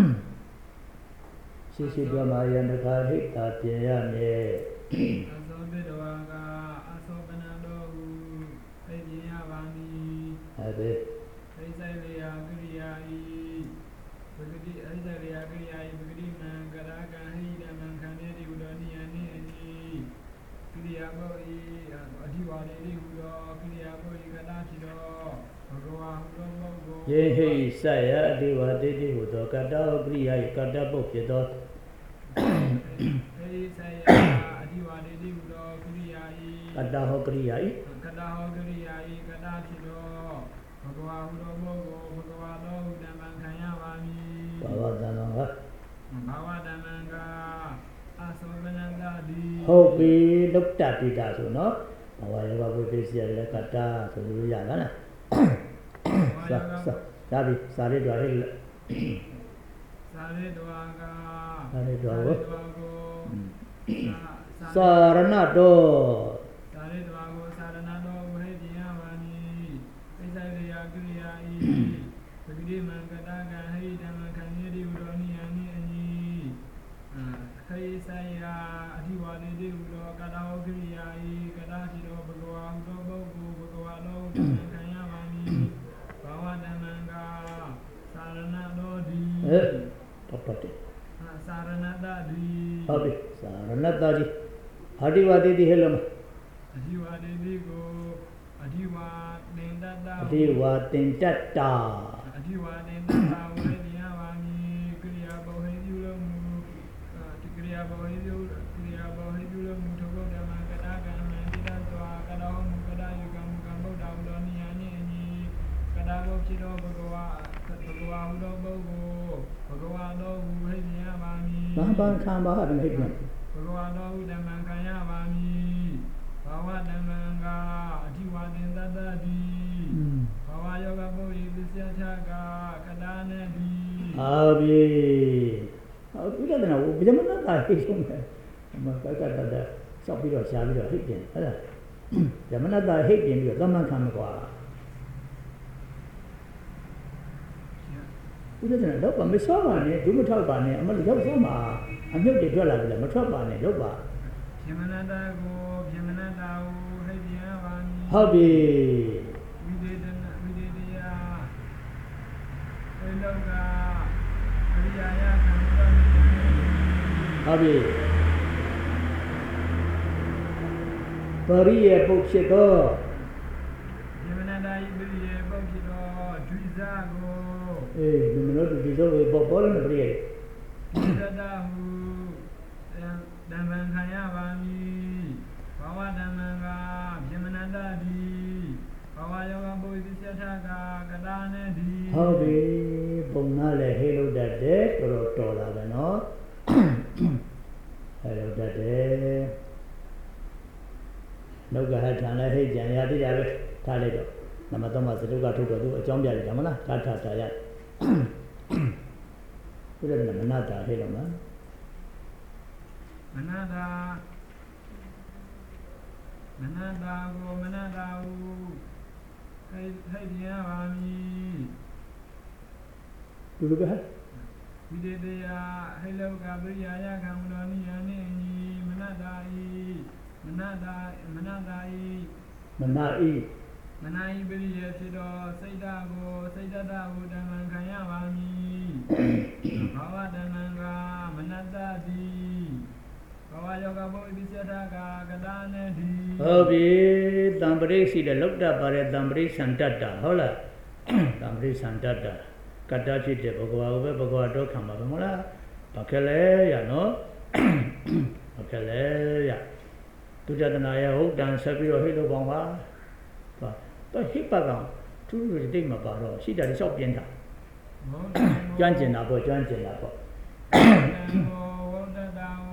ရှိရှိပြောမှာယန္တခါဟိတာပြင်ရမယ်အာသောပိတဝါကအသောပနံတော်ဟုသိပြင်ရပါမည်ဟုတ်ပြီသိဆိုင်လျာကိရိယာဤပဂတိအိဒလျာကိရိယာဤပဂတိမံကရာကံဟိတမံခန္ဓေတိဟုတော်နိယနိအနိကိရိယာဘောဤအဓိဝါဒေတိဟုတော်ကိရိယာဘောဤကတာဖြစ်တော်ဘဂဝါဟုတော်ပုဂ္ဂိုလ်ယေဟိစယအဓိဝါဒေတိဟုတော်ကတ္တဩကိရိယာဤကတ္တပုတ်ဖြစ်တော်ဟိစယအဓိဝါဒေတိဟုတော်ကိရိယာဤကတ္တဟောကိရိယာဤကတ္တဟောကိရိယာဤကတာဖြစ်တော်ဘဂဝါဟုတော်ပုဂ္ဂိုလ်ဘဂဝါတော်ဟုဓမ္မံခံရပါမည်ဘာဝတဏ္ဍကဘာဝတဏ္ဍကအသောဗနန္တတိဟုတ်ပြီလုတ်တပိတာဆိုနော်ဘာဝယောဂဝိပစ္စယလည်းကတ္တဆိုလို့ရလားလားစာစာဒါပြီစာရတော်ဟဲ့စာရတော်ကစာရတော်ကိုစာရဏတော်စာရတော်ကိုစာရဏတော်ဝိပယဝါနိသိဆိုင်လျာကိရိယာဤပဂတိမံကတ္တကံဟိဓမ္မခံရတိဟုတော်နိယနိအနိဟိဆိုင်ယာအဓိဝါဒေတိဟုတော်ကတ္တဟောကိရိယာဤကတ္တရှိတော်ဘဂဝါဟုတော်ပုဂ္ဂိုလ်ဘဂဝါတော်ဓမ္မခံရပါမည်ဘာဝဓမ္မံကသာရဏတော်ဒီဟဲ့တော်တော်တယ်သာရဏတဒီဟုတ်ပြီသာရဏတဒီအဓိဝါဒေတိဟဲ့လို့အဓိဝါဒေတိကိုအဓိဝါတင်တတ္တအဓိဝါတင်တတ္တာအဓိဝါတင်တတ္တဝေဒိယဝါမိကိရိယာဘောဟိပြုလို့မူတိကိရိယာဘောဟိပြုကိရိယာဘောဟိပြုလို့မူထုဘုဒ္ဓမံကတ္တကံမံတိတ္တသောကတ္တဟောမူကတ္တယုကံမူကံဗုဒ္ဓဟူသောနိယနိအနိကတ္တဘောဖြစ်သောဘဂဝါဘဂဝါဟူသောပုဂ္ဂိုလ်ဘဂဝါတော်ဟူဟိပြရပါမည်ဘာဘာခံပါဟတယ်ဟိပြဘဂဝါတော်ဟူဓမ္မံခံရပါမည်ဘာဝဓမ္မံကအဓိဝါတင်တတ္တတိဘာဝယောဂပုရိသစ္စယထကကတာနတိအာဘီအော်ဒီကနေ့ဘယ်မှာလဲတာဟိဆုံးတယ်မကကတတစောက်ပြီးတော့ရှားပြီးတော့ဟိတင်အဲ့ဒါယမနတာဟိတင်ပြီးတော့သမန်ခံမကွာဥဒ္ဒနာတော့မစောပါနဲ့ဒုမထောက်ပါနဲ့အမလို့ရောက်စောမှာအမြုပ်တွေထွက်လာပြီလားမထွက်ပါနဲ့တော့ပါယမနတာကိုယမနတာကိုဟိပြပါမည်ဟုတ်ပြီဝိဒေဒနာဝိဒေဒယေလောကအရိယာယခံတော်မူဟုတ်ပြီပရိယေပုတ်ဖြစ်သောယမနတာဤပရိယေပုတ်ဖြစ်သောဒွိဇာကိုအေးဒီမလို့ဒီလိုပေါ်ပေါ်လို့ပရိယေဒွိဇတာဟုဓမ္မံခံရပါမည်ဘာဝဓမ္မံကပြမနတတိဘာဝယောဂပုရိသစ္စယထကကတာနေတိဟုတ်ပြီပုံနာလည်းဟဲလို့တတ်တယ်တော်တော်တော်လာတယ်နော်ဟဲလို့တတ်တယ်နှုတ်ကဟထံလည်းဟိကြံရတိရပဲထားလိုက်တော့နမတော်မှာစတုကထုတ်တော့သူအကြောင်းပြတယ်မလားထားထားထားရဘုရားကမနာတာဟဲလို့နော်မနတာမနတာကိုမနတာဟုဟိဟိပြပါမည်သူကဝိဒေတယဟိလောကပရိယာယခံမတော်နိယနိညီမနတာဤမနတာမနတာဤမနာဤမမနာယိပရိယေဖြစ်သောစိတ်ဓာတ်ကိုစိတ်ဓာတ်ဟုဓမ္မံခံရပါမည်ဘာဝဓမ္မံကမနတ္တတိဘာဝယောဂဘုံပိစ္ဆထကကတာနေတိဟုတ်ပြီတံပရိရှိတယ်လောက်တတ်ပါတဲ့တံပရိစံတတ်တာဟုတ်လားတံပရိစံတတ်တာကတ္တဖြစ်တဲ့ဘဂဝါကိုပဲဘဂဝါတော့ခံပါပဲမဟုတ်လားဘာခဲလဲရနော်ဘာခဲလဲရသူကြတနာရဲ့ဟုတ်တန်ဆက်ပြီးတော့ဟိတ်လို့ပေါင်းပါတော့ဟိပတ်ကောင်သူတို့တိတ်မပါတော့ရှိတာလျှောက်ပြင်းတာကျွမ်းကျင်တာပေါ့ကျွမ်းကျင်တာပေါ့ဟုတ်တ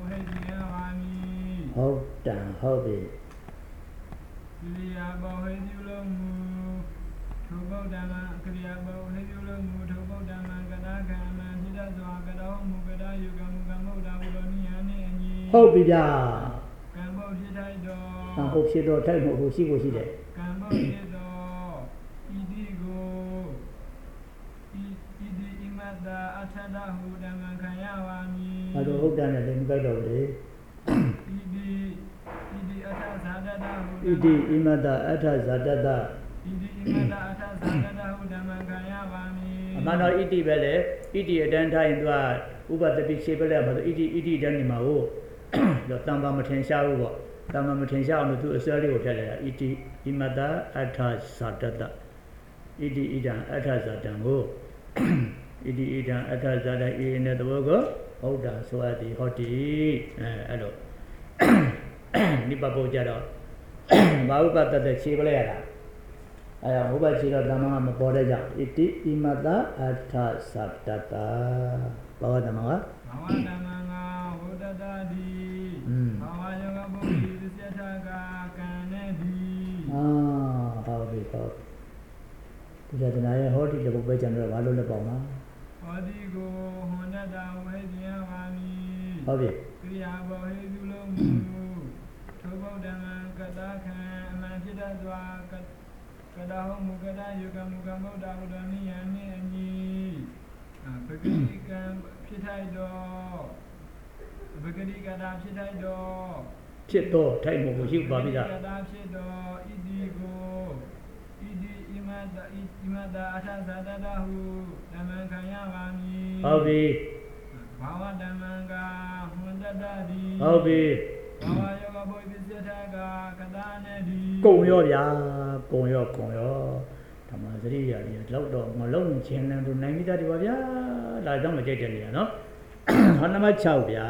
န်ဟုတ်ပြီကိရိယာဘောဟိပြုလုံးမူထုဗုဒ္ဓမံကိရိယာဘောဟိပြုလုံးမူထုဗုဒ္ဓမံကတာကံမံဖြစ်တတ်စွာကတောမူကတာယုကမူကမုဒ္ဒဝုဒ္ဓနိယနိအညီဟုတ်ပြီဗျာကံဘောဖြစ်ထိုက်တော်ကံဘောဖြစ်တော်ထိုက်ဖို့ကိုရှိကိုရှိတယ်ကံဘောဖြစ်တော်ဣတိကိုဣဣတိဣမတ္တအထတဟုဓမ္မံခံရပါမည်အဲဒါဟုတ်တယ်လည်းမကြိုက်တော့လေဣတိဣတိအထဇာတတဟုဣတိဣမတ္တအထဇာတတဣတိဣမတ္တအထဇာတတဟုဓမ္မံခံရပါမည်အမှန်တော့ဣတိပဲလေဣတိအတန်းထိုင်သူကဥပတပိရှေပဲလေမှာဆိုဣတိဣတိတန်းနေမှာဟုတ်တော့တမ္ပါမထင်ရှားဘူးပေါ့တမ္ပါမထင်ရှားအောင်လို့သူအစွဲလေးကိုဖြတ်လိုက်တာဣတိဣမတ္တအထဇာတတဣတိဣဒံအထဇာတံကိုဣတိဣဒံအထဇာတံဤတဲ့သဘောကိုဟုတ်တာဆိုအပ်ဒီဟောတိအဲအဲ့လိုနိပပုတ်ကြတော့ဘာဥပတတခြေပလဲရတာအဲဥပခြေတော့တမ္မာမပေါ်တဲ့ကြောင့်ဣတိဣမတ္တအထသတ္တတာဘာဝတမ္မာကဘာဝတမ္မာငါဝုဒ္ဒတာတိဘာဝယောဂဘုရားသစ္စာထကကံနေတိအာဟုတ်ပြီဟုတ်ဒီကတနာရဲ့ဟောတိတပုတ်ပဲကျန်တော့ဘာလို့လဲပေါ့မှာဟောတိကိုဟွန်တတာဝိဇ္ဇာပါမည်ဟုတ်ပြီကိရိယာဘောဟိပြုလုံးမူသုဗုဒ္ဓမံကတာခံအမှန်ဖြစ်တတ်စွာကတာဟုမူကတာယုကမူကမုဒ္ဒဝုဒ္ဓနိယနိအညီပဂတိကံဖြစ်ထိုက်တော်ပဂတိကတာဖြစ်ထိုက်တော်ဖြစ်တော်ထိုက်မှုကိုရှိပါပြီလားကတာဖြစ်တော်ဣတိကိုဣတိဣမတ္တဣမတ္တအထဇာတတဟုဓမ္မံခံရပါမည်ဟုတ်ပြီဘာဝဓမ္မံကဟွန်တတတိဟုတ်ပြီဘာဝယောဂဘုပစ္စယထကကတာနေတိကုံရောဗျာကုံရောကုံရောဓမ္မစရိယာကြီးလောက်တော့မလုံးချင်းနဲ့သူနိုင်မိတတ်တယ်ပါဗျာဒါကြောင့်မကြိုက်တဲ့နေရာနော်ဟောနံပါတ်၆ဗျာ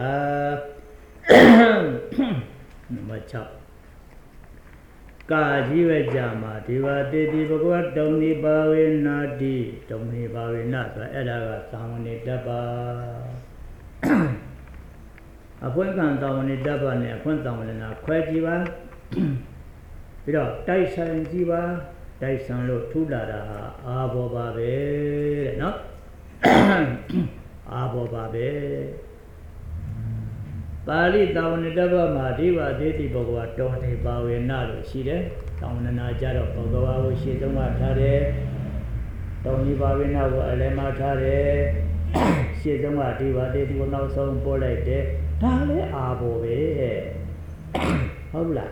နံပါတ်၆ကာကြီးဝေကြမှာဒီဝတေတိဘဂဝတ်တုံနိပါဝေနာတိတုံနိပါဝေနဆိုအဲ့ဒါကသာမဏေတ္တပါအဖွင့်ကံသာမဏေတ္တပါနဲ့အဖွင့်သာမဏေနာခွဲကြည့်ပါပြီးတော့တိုက်ဆိုင်ကြည့်ပါတိုက်ဆိုင်လို့ထူလာတာဟာအာဘောပါပဲတဲ့နော်အာဘောပါပဲပါဠိသာဝဏတ္တပမှာဒီဝသေတိဘဂဝါတောနေပါဝေနလို့ရှိတယ်။တောင်းနနာကြတော့ဘဂဝါကိုရှေ့ဆုံးကထားတယ်။တောင်းဒီပါဝေနကိုအလယ်မှာထားတယ်။ရှေ့ဆုံးကဒီဝသေတိကိုနောက်ဆုံးပို့လိုက်တယ်။ဒါလည်းအာဘောပဲ။ဟုတ်လား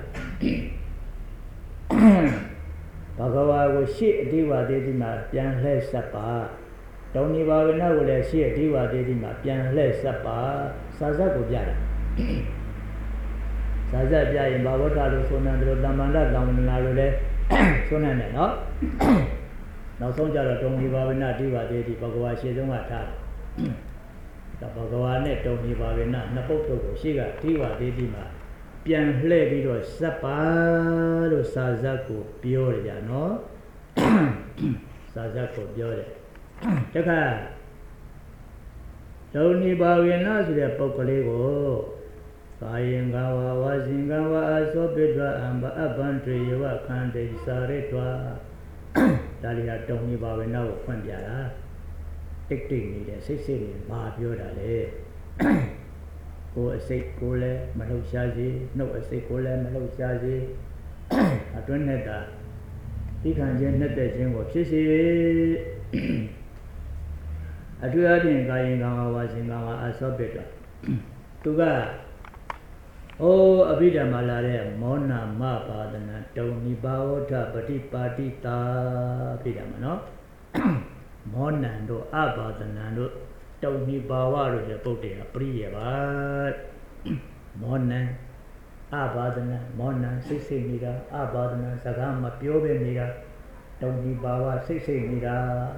။ဘဂဝါကိုရှေ့အဒီဝသေတိမှာပြန်လှည့်ဆက်ပါ။တောင်းဒီပါဝေနကိုလည်းရှေ့အဒီဝသေတိမှာပြန်လှည့်ဆက်ပါ။စာစပ်ကိုပြတယ်ဇာဇပြရင်ဘာဝတ္တလို့ဆိုနေတယ်တမ္မန္တတမ္မနာလို့လည်းဆိုနေတယ်နော်နောက်ဆုံးကြတော့တုံဒီဘာဝနာဒီပါသေးဒီဘဂဝါရှေ့ဆုံးကထားတယ်ဘဂဝါနဲ့တုံဒီဘာဝနာနှစ်ပုဒ်တို့ကိုရှေ့ကဒီပါသေးဒီမှာပြန်လှည့်ပြီးတော့ဇပ်ပါလို့စာဇတ်ကိုပြောတယ်ဗျာနော်စာဇတ်ကိုပြောတယ်တခါတုံဒီဘာဝနာဆိုတဲ့ပုဒ်ကလေးကိုကာယံကဝါဝါစင်ကဝါအသောပိဒ္ဓအံဘအပံတေယဝခန္တေစာရိတွာဒါလေးကတုံနေပါပဲနောက်ကိုဖွင့်ပြတာတိတ်တိတ်နေတယ်စိတ်စိတ်နေဘာပြောတာလဲကိုယ်အစိတ်ကိုယ်လည်းမလှုပ်ရှားစေနှုတ်အစိတ်ကိုယ်လည်းမလှုပ်ရှားစေအတွင်းနဲ့တာသိခံခြင်းနဲ့တဲ့ခြင်းကိုဖြစ်စေအထူးအဖြင့်ကာယံကဝါဝါစင်ကဝါအသောပိဒ္ဓသူက Oh, abida malare mona ma padana toni bawota pati pati ta abida mano mona do abadana do toni bawa do je putte priya ba mona abadana mona sei sei nira abadana saga ma pyo be nira toni bawa sei sei nira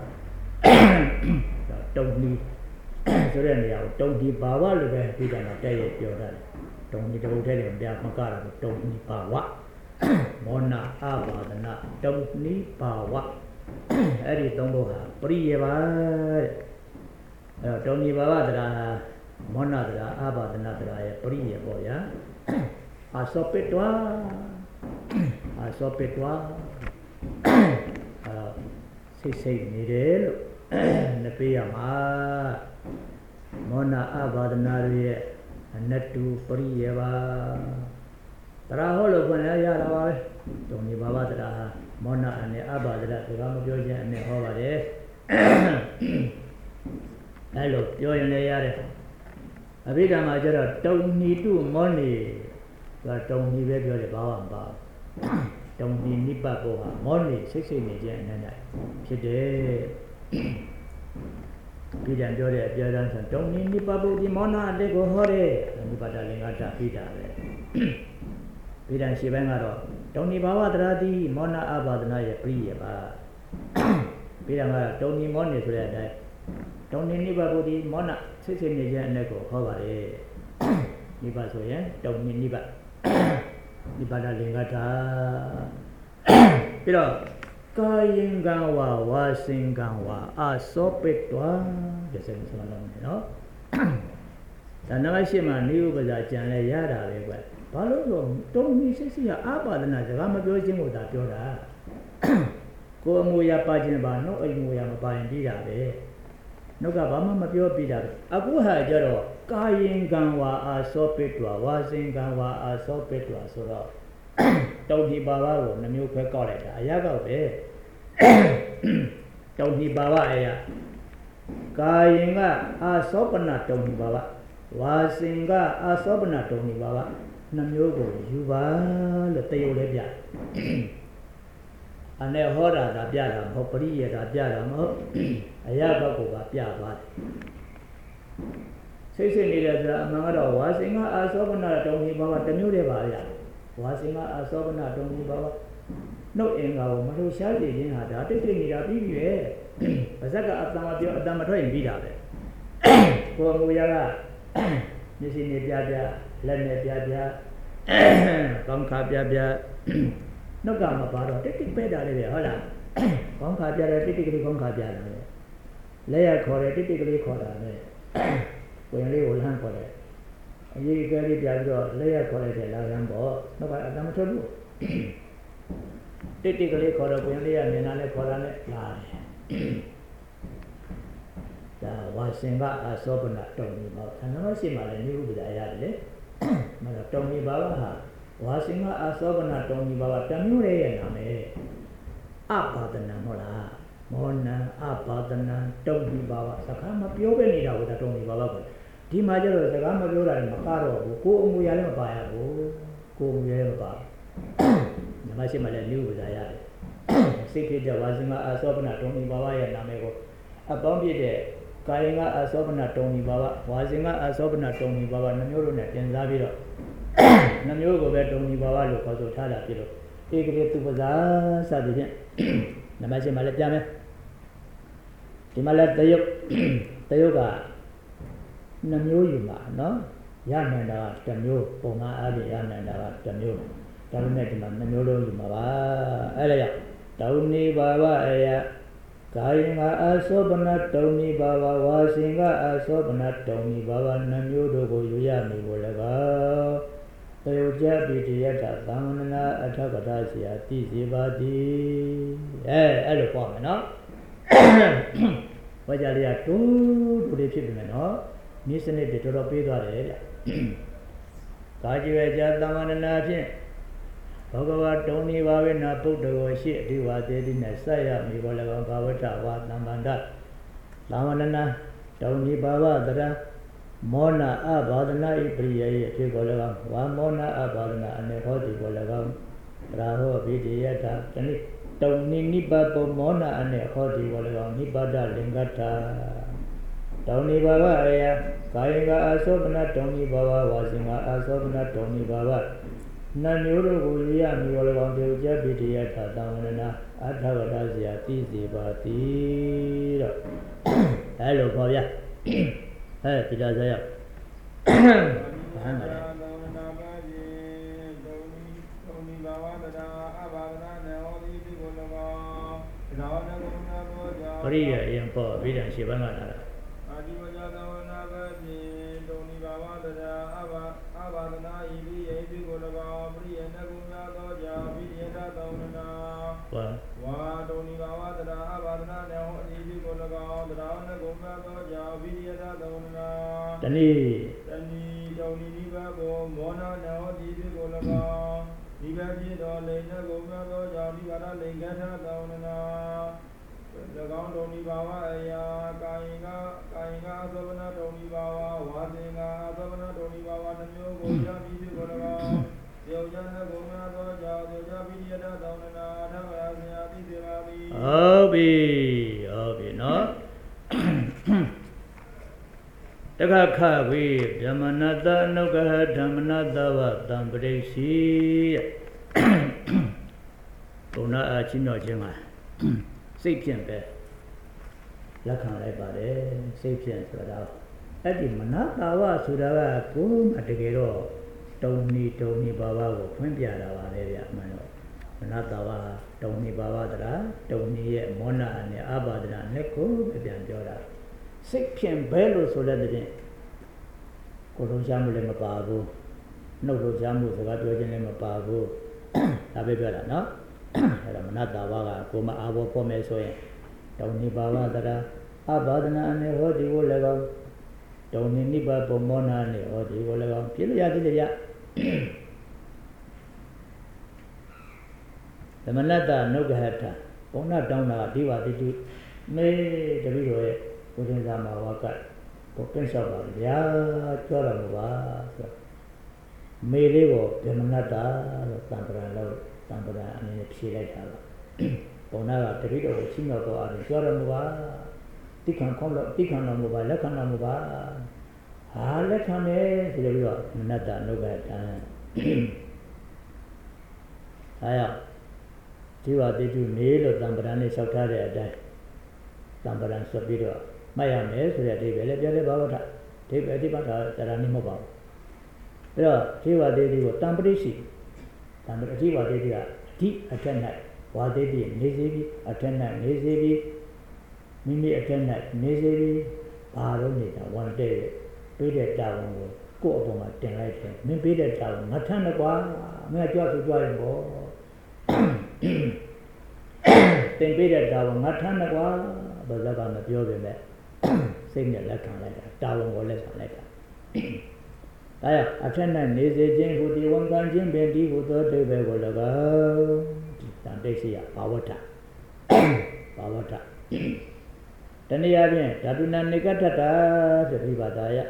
toni so re nira toni bawa lo be abida ma tet ye pyo ta Tông ni đâu thế thì mình mắc cả là tông ni bảo quá món na a bà na tông ni bảo quá ấy thì tông đồ hà pri ba tông ni bảo quá là món na là a bà na là pri bao ya a so pet toa a so pet toa xây xây như thế luôn nó bây giờ mà món na a bà na rồi Natu Pariyava Taraho Lopana Yarava Tony Baba Tara Mona and the Abadra Rama Georgia and the Hovade Hello, Joy and the Yare Abida Majara don't need to money but don't need regular Bawa and Bawa don't need Nipa Boha money sixty million and I today Pidang jore biaran san tong ni ni pabu di mana de go hore ni pada lengata pida le Pidang sibai ngaro tong ni bawa teradi mana abadna ye priya ba Pidang ngaro tong ni mon ni so le dai tong ni ni pabu di mana sisi ni je ne go ho ba le ni ba so yen tong ni ni ba ni pada lengata piro Kayingawa wasingawa asopetwa just in some alone, you know. And now I see my new but I can lay yada. Palo, don't miss it. Abba the night, I'm a building with that Yoda. Go Muya Pajinaba, no Muya buying Dida. No Gabama Mapio Bida. Abuha Jero, Kayingawa asopetwa, wasingawa asopetwa, so. Tông hi baba wo nမျိုးခွဲကောက်လိုက်တာအရာကောက်ပဲတုံဟိဘာဝအရာကာယင်ကအာသောပနတုံဟိဘာဝဝါစင်ကအာသောပနတုံဟိဘာဝနှမျိုးကိုယူပါလို့တရုပ်လေးပြအနေဟောတာဒါပြတာမဟုတ်ပရိယေတာပြတာမဟုတ်အရာကောက်ကိုပါပြသွားတယ်စိတ်စိတ်နေတယ်ဆိုတာအမှန်ကတော့ဝါစင်ကအာသောပနတုံဟိဘာဝတစ်မျိုးတည်းပါဗျာWasinga asobana toni baba no enga wo malu sha ji yin ha da tit tit ni da pi pi be basaka atama pyo atama thwai yin pi da be ko mu ya ga ni si ni pya pya let ne pya pya kaung kha pya pya no ka ma ba do tit tit pe da le be ho la kaung kha pya le tit tit kali kaung kha pya la le le ya kho le tit tit kali kho da le ko yin le wo lan kho leအရေးကလေးပြပြီးတော့လက်ရခေါ်လိုက်တဲ့လာရန်ပေါ့နောက်ကအတမထွက်ဘူးတိတိကလေးခေါ်တော့ပြန်လေးရမျက်နှာနဲ့ခေါ်တာနဲ့လာတယ်ဒါဝါရှင်ကအသောပနတုံနေပါအနမရှိမှလည်းနေဥပဒါရတယ်လေမတော့တုံနေပါဟာဝါရှင်ကအသောပနတုံနေပါတမျိုးလေးရဲ့နာမည်အပါဒနာဟုတ်လားမောနံအပါဒနာတုံနေပါစကားမပြောပဲနေတာကိုတုံနေပါပါဒီမှာကျတော့စကားမပြောတာလည်းမကတော့ဘူးကိုယ်အမူအရာလည်းမပါရဘူးကိုယ်အမူအရာလည်းမပါညီမရှိမှလည်းမျိုးဥပဒါရတယ်စိတ်ဖြစ်တဲ့ဝါစင်ကအသောပနတုံနေပါပါရဲ့နာမည်ကိုအပေါင်းပြည့်တဲ့ကာယင်ကအသောပနတုံနေပါပါဝါစင်ကအသောပနတုံနေပါပါနှမျိုးတို့နဲ့တင်စားပြီးတော့နှမျိုးကိုပဲတုံနေပါပါလို့ခေါ်ဆိုထားတာဖြစ်လို့ဧကရေသူပဇာစသည်ဖြင့်ညီမရှိမှလည်းပြမယ်ဒီမှာလည်းတယုတ်တယုတ်ကနှမျိုးယူမှာနော်ရနိုင်တာကတစ်မျိုးပုံမှန်အားဖြင့်ရနိုင်တာကတစ်မျိုးဒါပေမဲ့ဒီမှာနှမျိုးလုံးယူမှာပါအဲ့ဒါကြောင့်တောင်းနေပါပါအယကာယင်ကအသောပနတုံနေပါပါဝါစင်ကအသောပနတုံနေပါပါနှမျိုးတို့ကိုယူရမည်ကို၎င်းတယုတ်ကြပိတယတသံဝနနာအထကထာစီယာတိစေပါသည်အဲအဲ့လိုပေါ့မယ်နော်ဘာကြလေးကတူတူလေးဖြစ်ပြီမယ်နော်နိစနစ်တွေတော်တော်ပေးသွားတယ်ဗျ။ကာကြွယ်ကြသမန္နာဖြင့်ဘဂဝါတုံနေပါဝေနပုဒ္ဓကိုရှိအဓိဝါသေးသည်နဲ့ဆက်ရမိဘော၎င်းဘာဝတ္တဝါသမန္တသမန္နာတုံနေပါဝတရမောနာအဘာဒနာဤပရိယေအဖြစ်ကို၎င်းဝါမောနာအဘာဒနာအနေဟောတိကို၎င်းရာဟောဗိတိယတာတဏိတုံနိနိပါတောမောနာအနေဟောတိကို၎င်းနိပါဒလင်္ကတာတောနိဘာဝအယကာယကအာသောပနတောနိဘာဝဝါစင်ကအာသောပနတောနိဘာဝနတ်မျိုးတို့ကိုရရမျိုး၎င်းတေကျဗိတိယတာသံဝန္ဒနာအထဝတ္တဇာတိစေပါတိတော့အဲလိုခေါ်ပြအဲဒီလာကြရဘာမှမလဲပရိယအရင်ပေါ့ဗိဒံရှိပန်းကလာတာအာဒီဝဇာသဝနာဘတိတုန်ဒီဘာဝတရာအဘာအဘာဒနာဤဒီယေတိကို၎င်းပရိယနကုများသောကြောင့်ဗိယတသောနနာဝါဝါတုန်ဒီဘာဝတရာအဘာဒနာနေဟောဤဒီကို၎င်းတရာနကုများသောကြောင့်ဗိယတသောနနာတနည်းတနည်းတုန်ဒီဒီဘကိုမောနာနေဟောဤဒီကို၎င်းဒီဘဖြစ်တော်လိန်နကုများသောကြောင့်ဒီဘာဒလိန်ကထသောနနာ၎င်းတုန်ဒီဘာဝအရာကာယင်ကကာယင်ကအသောဗနာတုန်ဒီဘာဝဝါသင်ကအသောဗနာတုန်ဒီဘာဝနှမျိုးကိုရပြီးဖြစ်ကို၎င်းယောဇနကုများသောကြောင့်ယောဇပိယတသောနနာထဝရဆရာတိစေပါသည်ဟုတ်ပြီဟုတ်ပြီနော်တခါခဝိဗြဟ္မဏတအနုကဟဓမ္မနတဝတံပရိစီဘုနာအချင်းတော်ချင်းမှာစိတ်ဖြင့်ပဲလက်ခံလိုက်ပါတယ်စိတ်ဖြင့်ဆိုတာအဲ့ဒီမနတာဝဆိုတာကကိုယ်မှတကယ်တော့တုံနီတုံနီဘာဝကိုဖွင့်ပြတာပါလေဗျအမှန်တော့မနတာဝတုံနီဘာဝတရာတုံနီရဲ့မောနာနဲ့အဘာဒနာနဲ့ကိုပြန်ပြောတာစိတ်ဖြင့်ပဲလို့ဆိုတဲ့တဲ့ကိုလုံးရှားမှုလည်းမပါဘူးနှုတ်လို့ရှားမှုစကားပြောခြင်းလည်းမပါဘူးဒါပဲပြောတာနော်အဲ့ဒါမနတာဝကကိုမအာဘောပေါ်မယ်ဆိုရင်တုံနိဘာဝတရာအဘာဒနာအနေဟောဒီကိုလည်းကောတုံနိနိဗ္ဗာန်မောနာနဲ့ဟောဒီကိုလည်းကောပြလို့ရသေးတယ်ဗျသမဏတနုဂဟထဘုံနာတောင်းတာဒီဝတိတိမေတပိတော်ရဲ့ဘုရင်သာမဝကကိုပြင်းလျှောက်ပါဗျာကြွားတော်မူပါဆိုမေလေးကိုဗြဟ္မဏတလို့တံပရံလို့တံပရံအနေနဲ့ဖြေလိုက်တာပါဘုံနာကတပိတော်ကိုချင်းတော်တော်အားဖြင့်ကြွားတော်မူပါတိခံခေါလို့တိခံတော်မူပါလက်ခံတော်မူပါဟာလက်ခံတယ်ဆိုပြီးတော့မနတနုဂဟထအားရဒီဝတိတုနေလို့တံပရံနဲ့လျှောက်ထားတဲ့အတိုင်းတံပရံဆွပြီးတော့မှတ်ရမယ်ဆိုတဲ့အဓိပ္ပာယ်လည်းပြောလဲဘာဝထအဓိပ္ပာယ်အဓိပ္ပာယ်တရားနည်းမဟုတ်ပါဘူးအဲ့တော့ဒီဝတိတုကိုတံပရိရှိတံပရိအဓိဝတိတုကအဓိအထက်၌ဝါတိတုနေစေပြီးအထက်၌နေစေပြီးမိမိအထက်၌နေစေပြီးဘာလို့နေတာဝန်တဲ့ပေးတဲ့တာဝန်ကိုကိုယ့်အပေါ်မှာတင်လိုက်တယ်မင်းပေးတဲ့တာဝန်ငါထမ်းတယ်ကွာမင်းကကြွဆိုကြွရင်ပေါ့တင်ပေးတဲ့တာဝန်ငါထမ်းတယ်ကွာဘာသာကမပြောပေမဲ့စိတ်နဲ့လက်ခံလိုက်တာတာဝန်ကိုလက်ခံလိုက်တာဒါရအထက်၌နေစေခြင်းဟူဒီဝန်ခံခြင်းပင်ဒီဟူသောဒိဗ္ဗေကို၎င်းဒီတန်တိတ်စီယဘာဝတ္ထဘာဝတ္ထတနည်းအားဖြင့်ဓာတုနာနိကထတာဆိုပြီးပါသားရ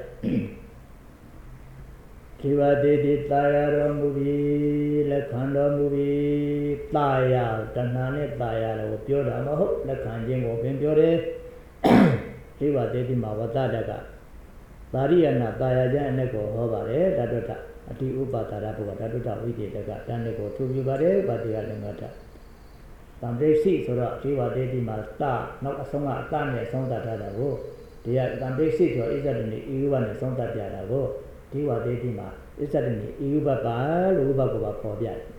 ခေဝတေတိတာယာတော်မူပြီးလက်ခံတော်မူပြီးတာယာတဏှာနဲ့တာယာကိုပြောတာမဟုတ်လက်ခံခြင်းကိုပင်ပြောတယ်ခေဝတေတိမှာဝတ္တတကသာရိယနာတာယာကျမ်းအ내ကိုဟောပါတယ်ဓာတုထအတိဥပါဒရာဘုရားဓာတုထဝိသေတကတန်내ကိုသူပြပါတယ်ဗာတိယလင်္ကထတံပရိစီဆိုတော့ခေဝတေတိမှာတနောက်အဆုံးကအတနဲ့ဆုံးသတ်ထားတာကိုဒီကတံပရိစီဆိုဣဇဒနိဤဥပနဲ့ဆုံးသတ်ပြတာကိုဒီဝတေတိမှာဣဇဒနိဤဥပပါလို့ဥပကိုပါပေါ်ပြတယ်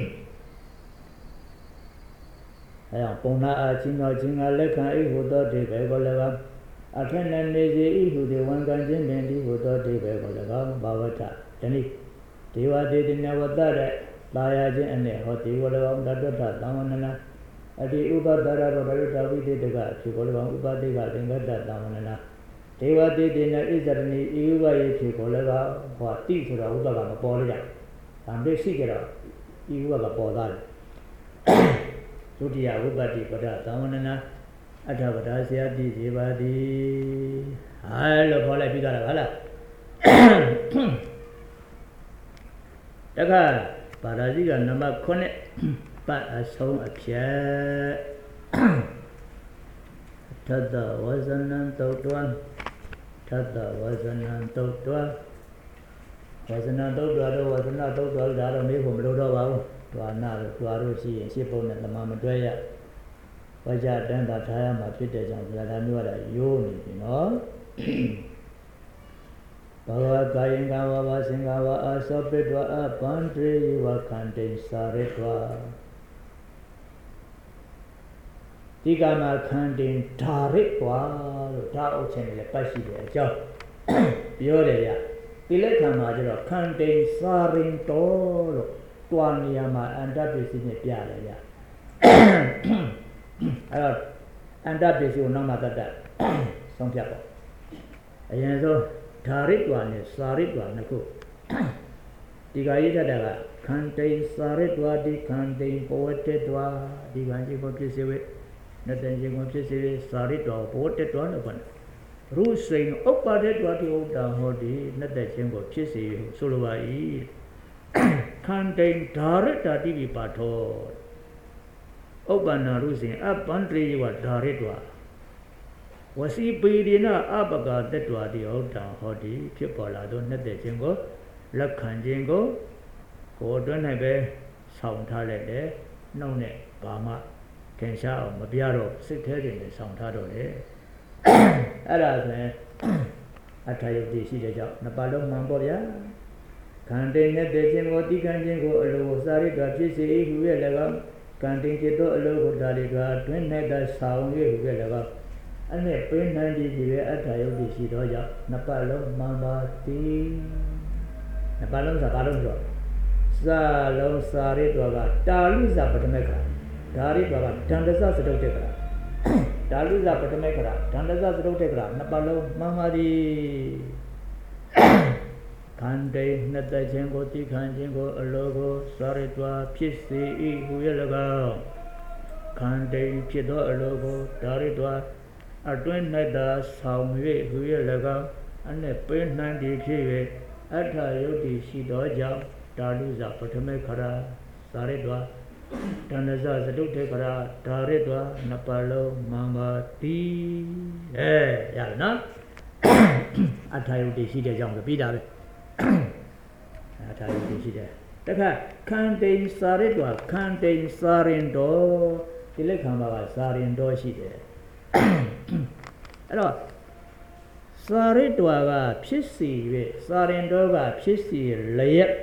အဲအောင်ပုံနာအချင်းတော်ချင်းကလက်ခံဤဟူသောဒီပဲကိုလည်းအထက်နဲ့နေစီဤဟူသည်ဝန်ခံခြင်းပင်ဒီဟူသောဒီပဲကိုလည်းဘာဝတ္ထတနည်းဒေဝတေတိနဝတ္တတဲ့သာယာခြင်းအ내ဟောဒီကိုလည်းဓာတုထသံဝန္ဒနာအတိဥပဒရာဘဒရုတဝိသေတကဖြစ်ကိုလည်းဥပတိကသင်္ကတသံဝန္ဒနာဒေဝတေတိနဣဇရဏီဤဥပယေဖြစ်ကိုလည်းဟောတိဆိုတာဥပကမပေါ်ရကြဗန္တိရှိကြတော့ဤဥပကပေါ်သားတယ်ဒုတိယဥပတိပဒသံဝန္ဒနာအထဝဒဆရာတိဇေဘာတိဟာလို့ခေါ်လိုက်ပြီးသားလားဟုတ်လားတခါပါရာဇိကနံပါတ်ခုနှစ်ပတ်အဆုံးအဖြတ်ထတ္တဝဇနံသုတ်တွာထတ္တဝဇနံသုတ်တွာဝဇနံသုတ်တွာတော့ဝဇနသုတ်တွာဒါတော့မေးဖို့မလိုတော့ပါဘူးတွာနာတော့တွာလို့ရှိရင်ရှင်းပုံနဲ့တမမတွဲရဝကြတန်တာထားရမှာဖြစ်တဲ့ကြောင့်ဒါဒါမျိုးကရိုးနေပြီနော်ဘဝကာယံကဝဝစင်္ဂဝအသောပိတဝအပန္တိဝခန္တိစာရတဝဒီကမှာခန္တိဓာရတဝလို့ဓာအုပ်ခြင်းလည်းပတ်ရှိတယ်အကြောင်းပြောတယ်ရဒီလက်ခံမှာကျတော့ခန္တိစာရင်တော်လို့တွာနေရာမှာအန္တပစ္စည်းနဲ့ပြတယ်ရအဲ့တော့အန္တပစ္စည်းကိုနောက်မှတတ်တတ်ဆုံးဖြတ်ပေါ့အရင်ဆုံးဓာရတဝနဲ့စာရတဝနှစ်ခုဒီကရေးတတ်တာကခန္တိစာရတဝဒီခန္တိပဝတ္တတဝဒီကံရှိကိုဖြစ်စေဝေနတ္တရှိကိုဖြစ်စေဝေစာရတဝပဝတ္တတဝလို့ခေါ်တယ်ရုစိန်ဥပ္ပါဒတဝတိဥဒ္ဒဟောတိနတ္တချင်းကိုဖြစ်စေဆိုလိုပါ၏ခန္တိဓာရတတိပိပါထောဥပ္ပန္နရုစိန်အပန္တရေဝဓာရတဝဝစီပေရိနအပကတ္တဝတိဥဒ္ဒဟောတိဖြစ်ပေါ်လာသောနတ္တချင်းကိုလက်ခံခြင်းကိုကိုယ်အတွင်း၌ပဲဆောင်ထားလိုက်တယ်နှုတ်နဲ့ဘာမှထင်ရှားအောင်မပြတော့စိတ်ထဲတွင်ဆောင်ထားတော့တယ်အဲ့ဒါဆိုရင်အထာယုတ်တိရှိတဲ့ကြောင့်နှစ်ပါးလုံးမှန်ပေါ့ဗျာခန္တိနဲ့တည်ခြင်းကိုတိခံခြင်းကိုအလိုကိုစာရိတ္တဖြစ်စေ၏ဟူ၍၎င်းကံတင်จิตသောအလိုကိုဒါရီကတွင်၌သာဆောင်၍ဟူ၍၎င်းအဲ့နဲ့ပြင်းနှံပြီးပြီပဲအထာယုတ်တိရှိတော့ကြောင့်နှစ်ပါးလုံးမှန်ပါသည်နှစ်ပါးလုံးစာပါလုံးဆိုစာလုံးစာရိတ္တကတာလူဇပထမကဓာရိတ္တကဒန္တစစတုတ်တကဒါလူဇပထမကဒန္တစစတုတ်တကနှစ်ပါးလုံးမှန်ပါသည်ခန္တိနှစ်သက်ခြင်းကိုတိခံခြင်းကိုအလိုကိုစာရိတ္တဖြစ်စေ၏ဟူ၍၎င်းခန္တိဖြစ်သောအလိုကိုဒါရိတ္တအတွင်း၌သာဆောင်၍ဟူ၍၎င်းအနှင့်ပေးနှံသည်ဖြစ်၍အထာယုတ်တိရှိသောကြောင့်ဒါလူဇပထမခရာစာရိတ္တဒန္တစစတုတေခရာဒါရိတ္တနှစ်ပါးလုံးမှန်ပါသည်အဲရတယ်နော်အထာယုတ်တိရှိတဲ့ကြောင့်ပြီးတာပဲအထာယုတ်တိရှိတယ်တခါခန္တိစာရိတ္တခန္တိစာရင်တော်ဒီလက်ခံပါကစာရင်တော်ရှိတယ်အဲ့တော့စာရိတ္တကဖြစ်စီ၍စာရင်တော်ကဖြစ်စီလျက်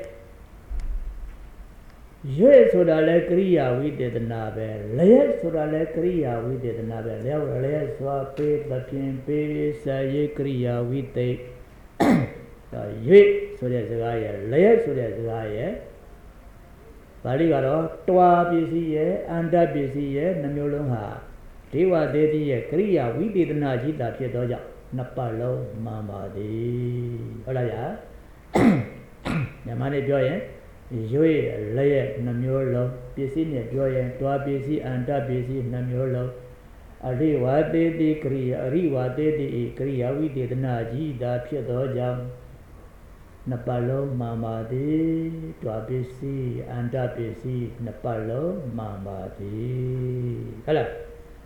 ရွေဆိုတာလဲကရိယာဝိတေသနာပဲလျက်ဆိုတာလဲကရိယာဝိတေသနာပဲလျက်လျက်စွာပေသဖြင့်ပေစယေကရိယာဝိတေဒါရွေဆိုတဲ့စကားရဲ့လျက်ဆိုတဲ့စကားရဲ့ပါဠိကတော့တွာပစ္စည်းရဲ့အန္တပစ္စည်းရဲ့နှမျိုးလုံးဟာဒေဝသေးတိရဲ့ကရိယာဝိတေသနာကြီးတာဖြစ်သောကြောင့်နှစ်ပတ်လုံးမှန်ပါသည်ဟုတ်လားဗျာမြန်မာနဲ့ပြောရင်ရွေလျက်နှမျိုးလုံးပစ္စည်းနဲ့ပြောရင်တွာပစ္စည်းအန္တပစ္စည်းနှမျိုးလုံးအရိဝသေးတိကရိယာအရိဝသေးတိကရိယာဝိတေသနာကြီးတာဖြစ်သောကြောင့်နှစ်ပတ်လုံးမှန်ပါသည်တွာပစ္စည်းအန္တပစ္စည်းနှစ်ပတ်လုံးမှန်ပါသည်ဟုတ်လား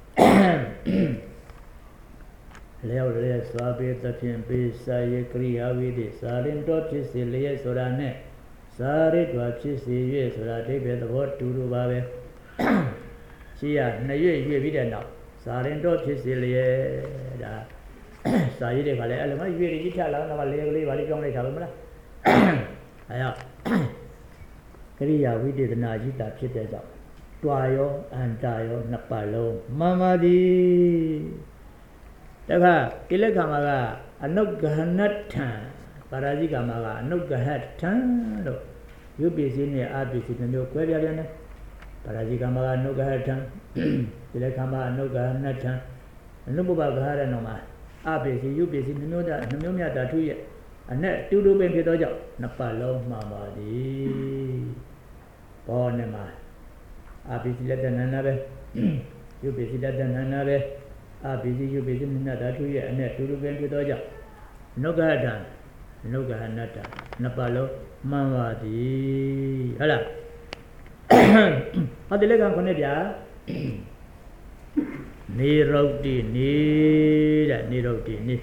လျောက်လျက်စွာပေသဖြင့်ပေစာယေကရိယာဝိတေစာရင်တော်ဖြစ်စေလျက်ဆိုတာနဲ့စာရိတ္တဖြစ်စေ၍ဆိုတာအဓိပ္ပာယ်သဘောတူတူပါပဲရှိရနှစ်ရွေ့ရွေ့ပြီးတဲ့နောက်စာရင်တော်ဖြစ်စေလျက်ဒါစာရေးတွေကလည်းအဲ့လိုမှရွေ့ကြီးထလာတော့လျက်ကလေးပါလေးပြောင်းလိုက်တာပဲမလားအဲ့တော့ကရိယာဝိတေသနာကြီးတာဖြစ်တဲ့ကြောင့်တွာရောအန္တရောနှစ်ပတ်လုံးမှန်ပါသည်တခါကိလကမှာကအနုဂဟနထံပါရာဇိကမှာကအနုဂဟထံလို့ယုပ္ပစ္စည်းနဲ့အပ္ပစ္စည်းနှမျိုးကွဲပြားပြန်တယ်ပါရာဇိကမှာကအနုဂဟထံကိလကမှာအနုဂဟနထံအနုပပဂဟရနောမှာအပ္ပစ္စည်းယုပ္ပစ္စည်းနှမျိုးတာနှမျိုးမြတ်တာထုရဲ့အနဲ့တူတူပင်ဖြစ်သောကြောင့်နှစ်ပတ်လုံးမှန်ပါသည်ဘောနဲ့မှာအပ္ပစ္စည်းလက်တဏနာပဲယုပ္ပစ္စည်းလက်တဏနာပဲအပ္ပစ္စည်းယုပ္ပစ္စည်းနှနာဓာတုရဲ့အနဲ့တူတူပင်ဖြစ်သောကြောင့်နုဂဟတံ Nuga Nata Napalo Mamadi Hala Adilegan Conedia Niroti Ni Niroti Ni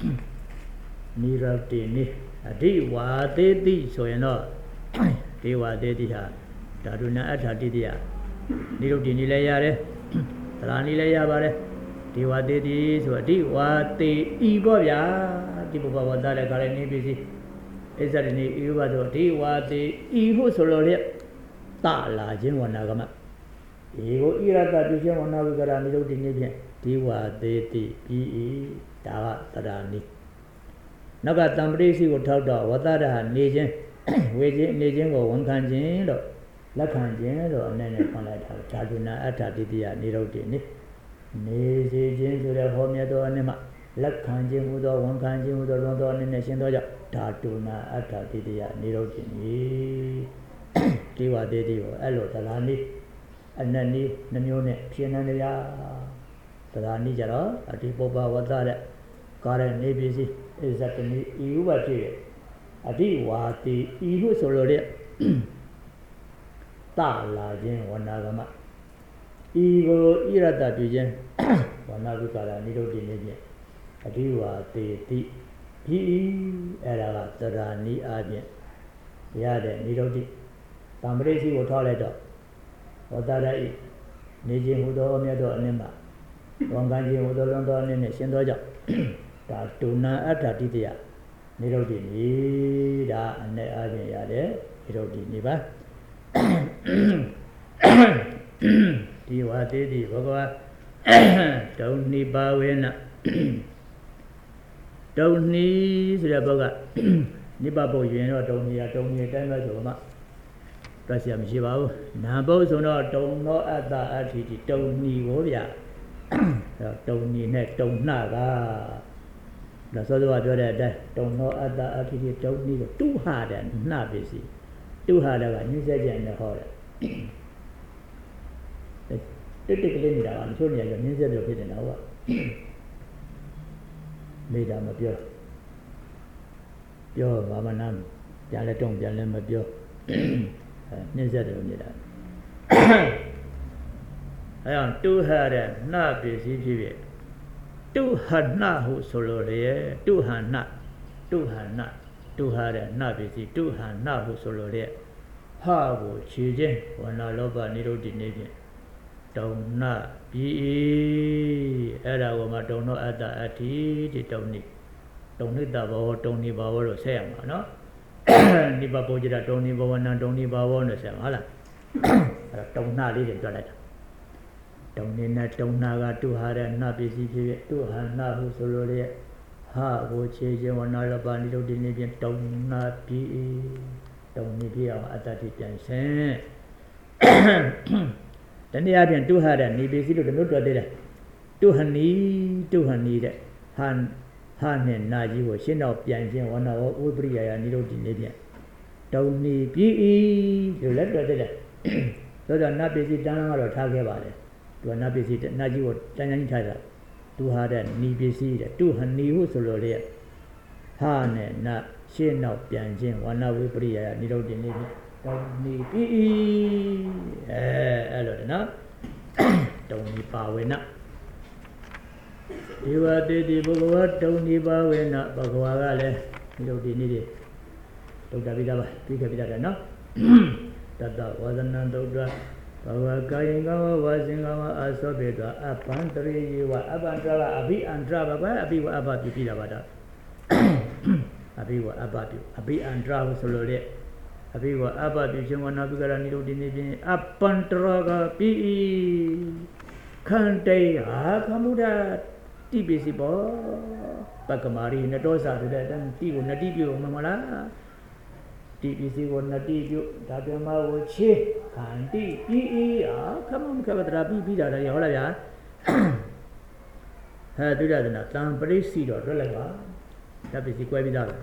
Niroti Ni Adi Wade Di Soyano Di Wade Dia Daruna Atadidia Niroti Nilayare Rani Layabare Di Wade Di So Di Wade Iboya Di Baba Dale Karani Bisi Ezani Ibado Di Wade Ihu Solore Tala Jinwanagama Ego Irata Bishan Wanagara Niroti Nibian Di Wade Di P. Dawa Tarani Naga Tambrisi would tell the Watara Nation, Waging Nation or one canjin or Lacanjin or Nene Conata, Taduna Atadidia, Nirotini. Nation to the Homeado Anima, Lacanjin with one canjin with the London Nation Doja, Tatuna Atadidia, Nirotini. Tiwa Dedio, Elo Talani, and Nani, Namune, Pianania, Talani Jara, Atipoba Watara, Karen Nebisi. Is that the Iwati Adi Wati Ihu Solore Tala Jin Wanagama Ego Irata Pijan Wanagukara Nido Dinidian Adi Wati Ti P. Era Tarani Abian Yade Nidodi Tamresi will toilet up Watara Nijin Hudo Medo Anima Wanganji Hudo London in a Shindoja Tuna Atadidia Nirodi Nida and the Adia Nirodi Niba Diwa Didi Boga Don't need Bawena Don't need the Boga Nibabo Yeno don't need a don't need a Doma Prasiam Shivao Nabo so no don't know at the attitude don't need Woria Don't need net don't naga The Soda don't know at the attitude don't need too hard and not busy. Too hard a new in the horror. Typically, I'm showing you the music of it in our made a pure. Pure Mamanam, Jalaton, Jalema pure. Nizard of it. I am too hard and not busy. Two had not who solo there, two had not, two had not, two had a nabisi, two had not who solo there. How would children when I love a little dinner? Don't not be Era Woma don't know at the ati, don't need. Don't need the bow, don't need bow or Sam, no? Niba Bojida don't need bow and don't need bow or Sam, Hala. Don't not lead it to that. Don't need that don't naga too hard and not busy too hard not who solo there. Ha, go change one other band of the Indian don't not be don't need be at that attention. Then they have been too hard and busy to the note of the two honey, two honey, Han Han and Naji was shin up Yanshin one hour Ubria and Nilo Indian. Don't need be you let the so they're not busy down or talk about it. To an abyss, Naji would Tanyan Tara, two hard and knee busy, two honey who solo there. Han and not shin up Yanshin, one hour with Bria, Nilo Dini, don't need be eh, Elodina, don't need power now. You are the Bogua, don't need power enough, Baguale, Nilo Dini, don't have it up, pick up it up, that wasn't none of Our Kayinga was in our Asobeda, a pantry, you were Abantra, Abi and Drava, Abi were about you, Pilabada. Abi were about you, Abi and Drava Solore. Abi were about you, one of the Garanito Dinidi, a pantraga, P. Can't they, ah, Kamuda, T B C Bo, Pacamari, Natosa, and T. Nadibu, Mamala. T B C was not you, Tadama would she, can't be, ah, come on, Cavatrabi, Pida, Yola. Had to that enough, some pretty seed or Releva. That is the Quavida.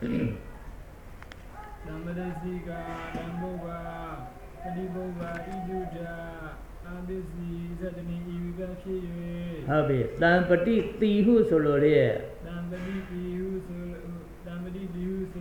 Namadasiga, Namboba, Kaniboba, Ijuda, Nandisi, Zadani, Ivashi. Happy, some pretty tea who solo there. Nambadi, who solo, Nambadi, who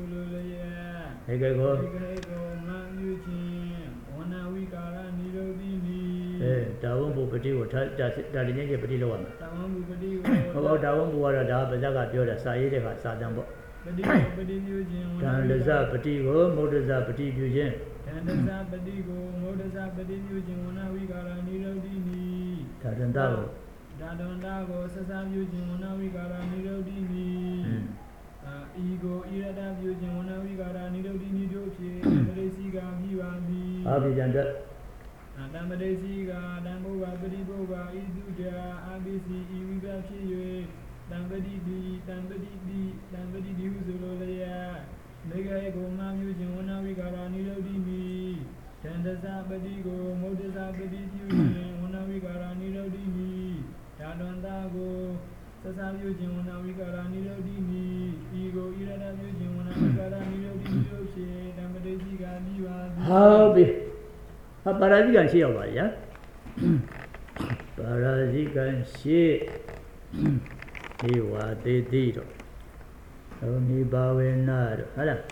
ဧကေကိုဧကေကိုမံပြုခြင်းဝဏဝိကာရနိရောဓိနိအဲဒါဝံဘူပတိကိုထားဒါဒီနေ့ကျပတိလောက်ရမယ်ဒါဝံဘူပတိကိုဟောဒါဝံဘူကတော့ဒါပါဇက်ကပြောတယ်စာရေးတဲ့ကစာတန်ပေါ့ပတိပတိပြုခြင်းဒန္တဇပတိကိုမုဒ္ဒဇပတိပြုခြင်းဒန္တဇပတိကိုမုဒ္ဒဇပတိပြုခြင်းဝဏဝိကာရနိရောဓိနိဒါဒန္တကိုဒါဒန္တကိုဆက်စားပြုခြင်းဝဏဝိကာရနိရောဓိနိအာဤကိုဤရတပြုခြင်းဝဏဝိကာရနိရောဓိနိတို့ဖြင့်ပရိစီကမိပါသည်အာပိကျန်တဲ့အတံပရိစီကတံဘုရားပရိဘုရားဤသူကြာအာပိစီဤဝိပဖြစ်၍တံပတိတိတံပတိတိတံပတိတိဟုဆိုလိုလျက်မေဃေကိုမှပြုခြင်းဝဏဝိကာရနိရောဓိမိဒန္တဇပတိကိုမုဒ္ဒဇပတိပြုခြင်းဝဏဝိကာရနိရောဓိမိဓာတန္တကိုသစ္စာပြုခြင်းဝဏဝိကာရနိရောဓိမိဤကိုဤရတပြုခြင်းဝဏဝိကာရနိရောဓိမိတို့ဖြင့်တံပတိစီကမိပါသည်ဟုတ်ပြီဟာပါရာဇိကံရှိရောက်ပါဗျာပါရာဇိကံရှိဒီဝါသေတိတော့ဒုနိဘာဝေနတော့ဟုတ်လား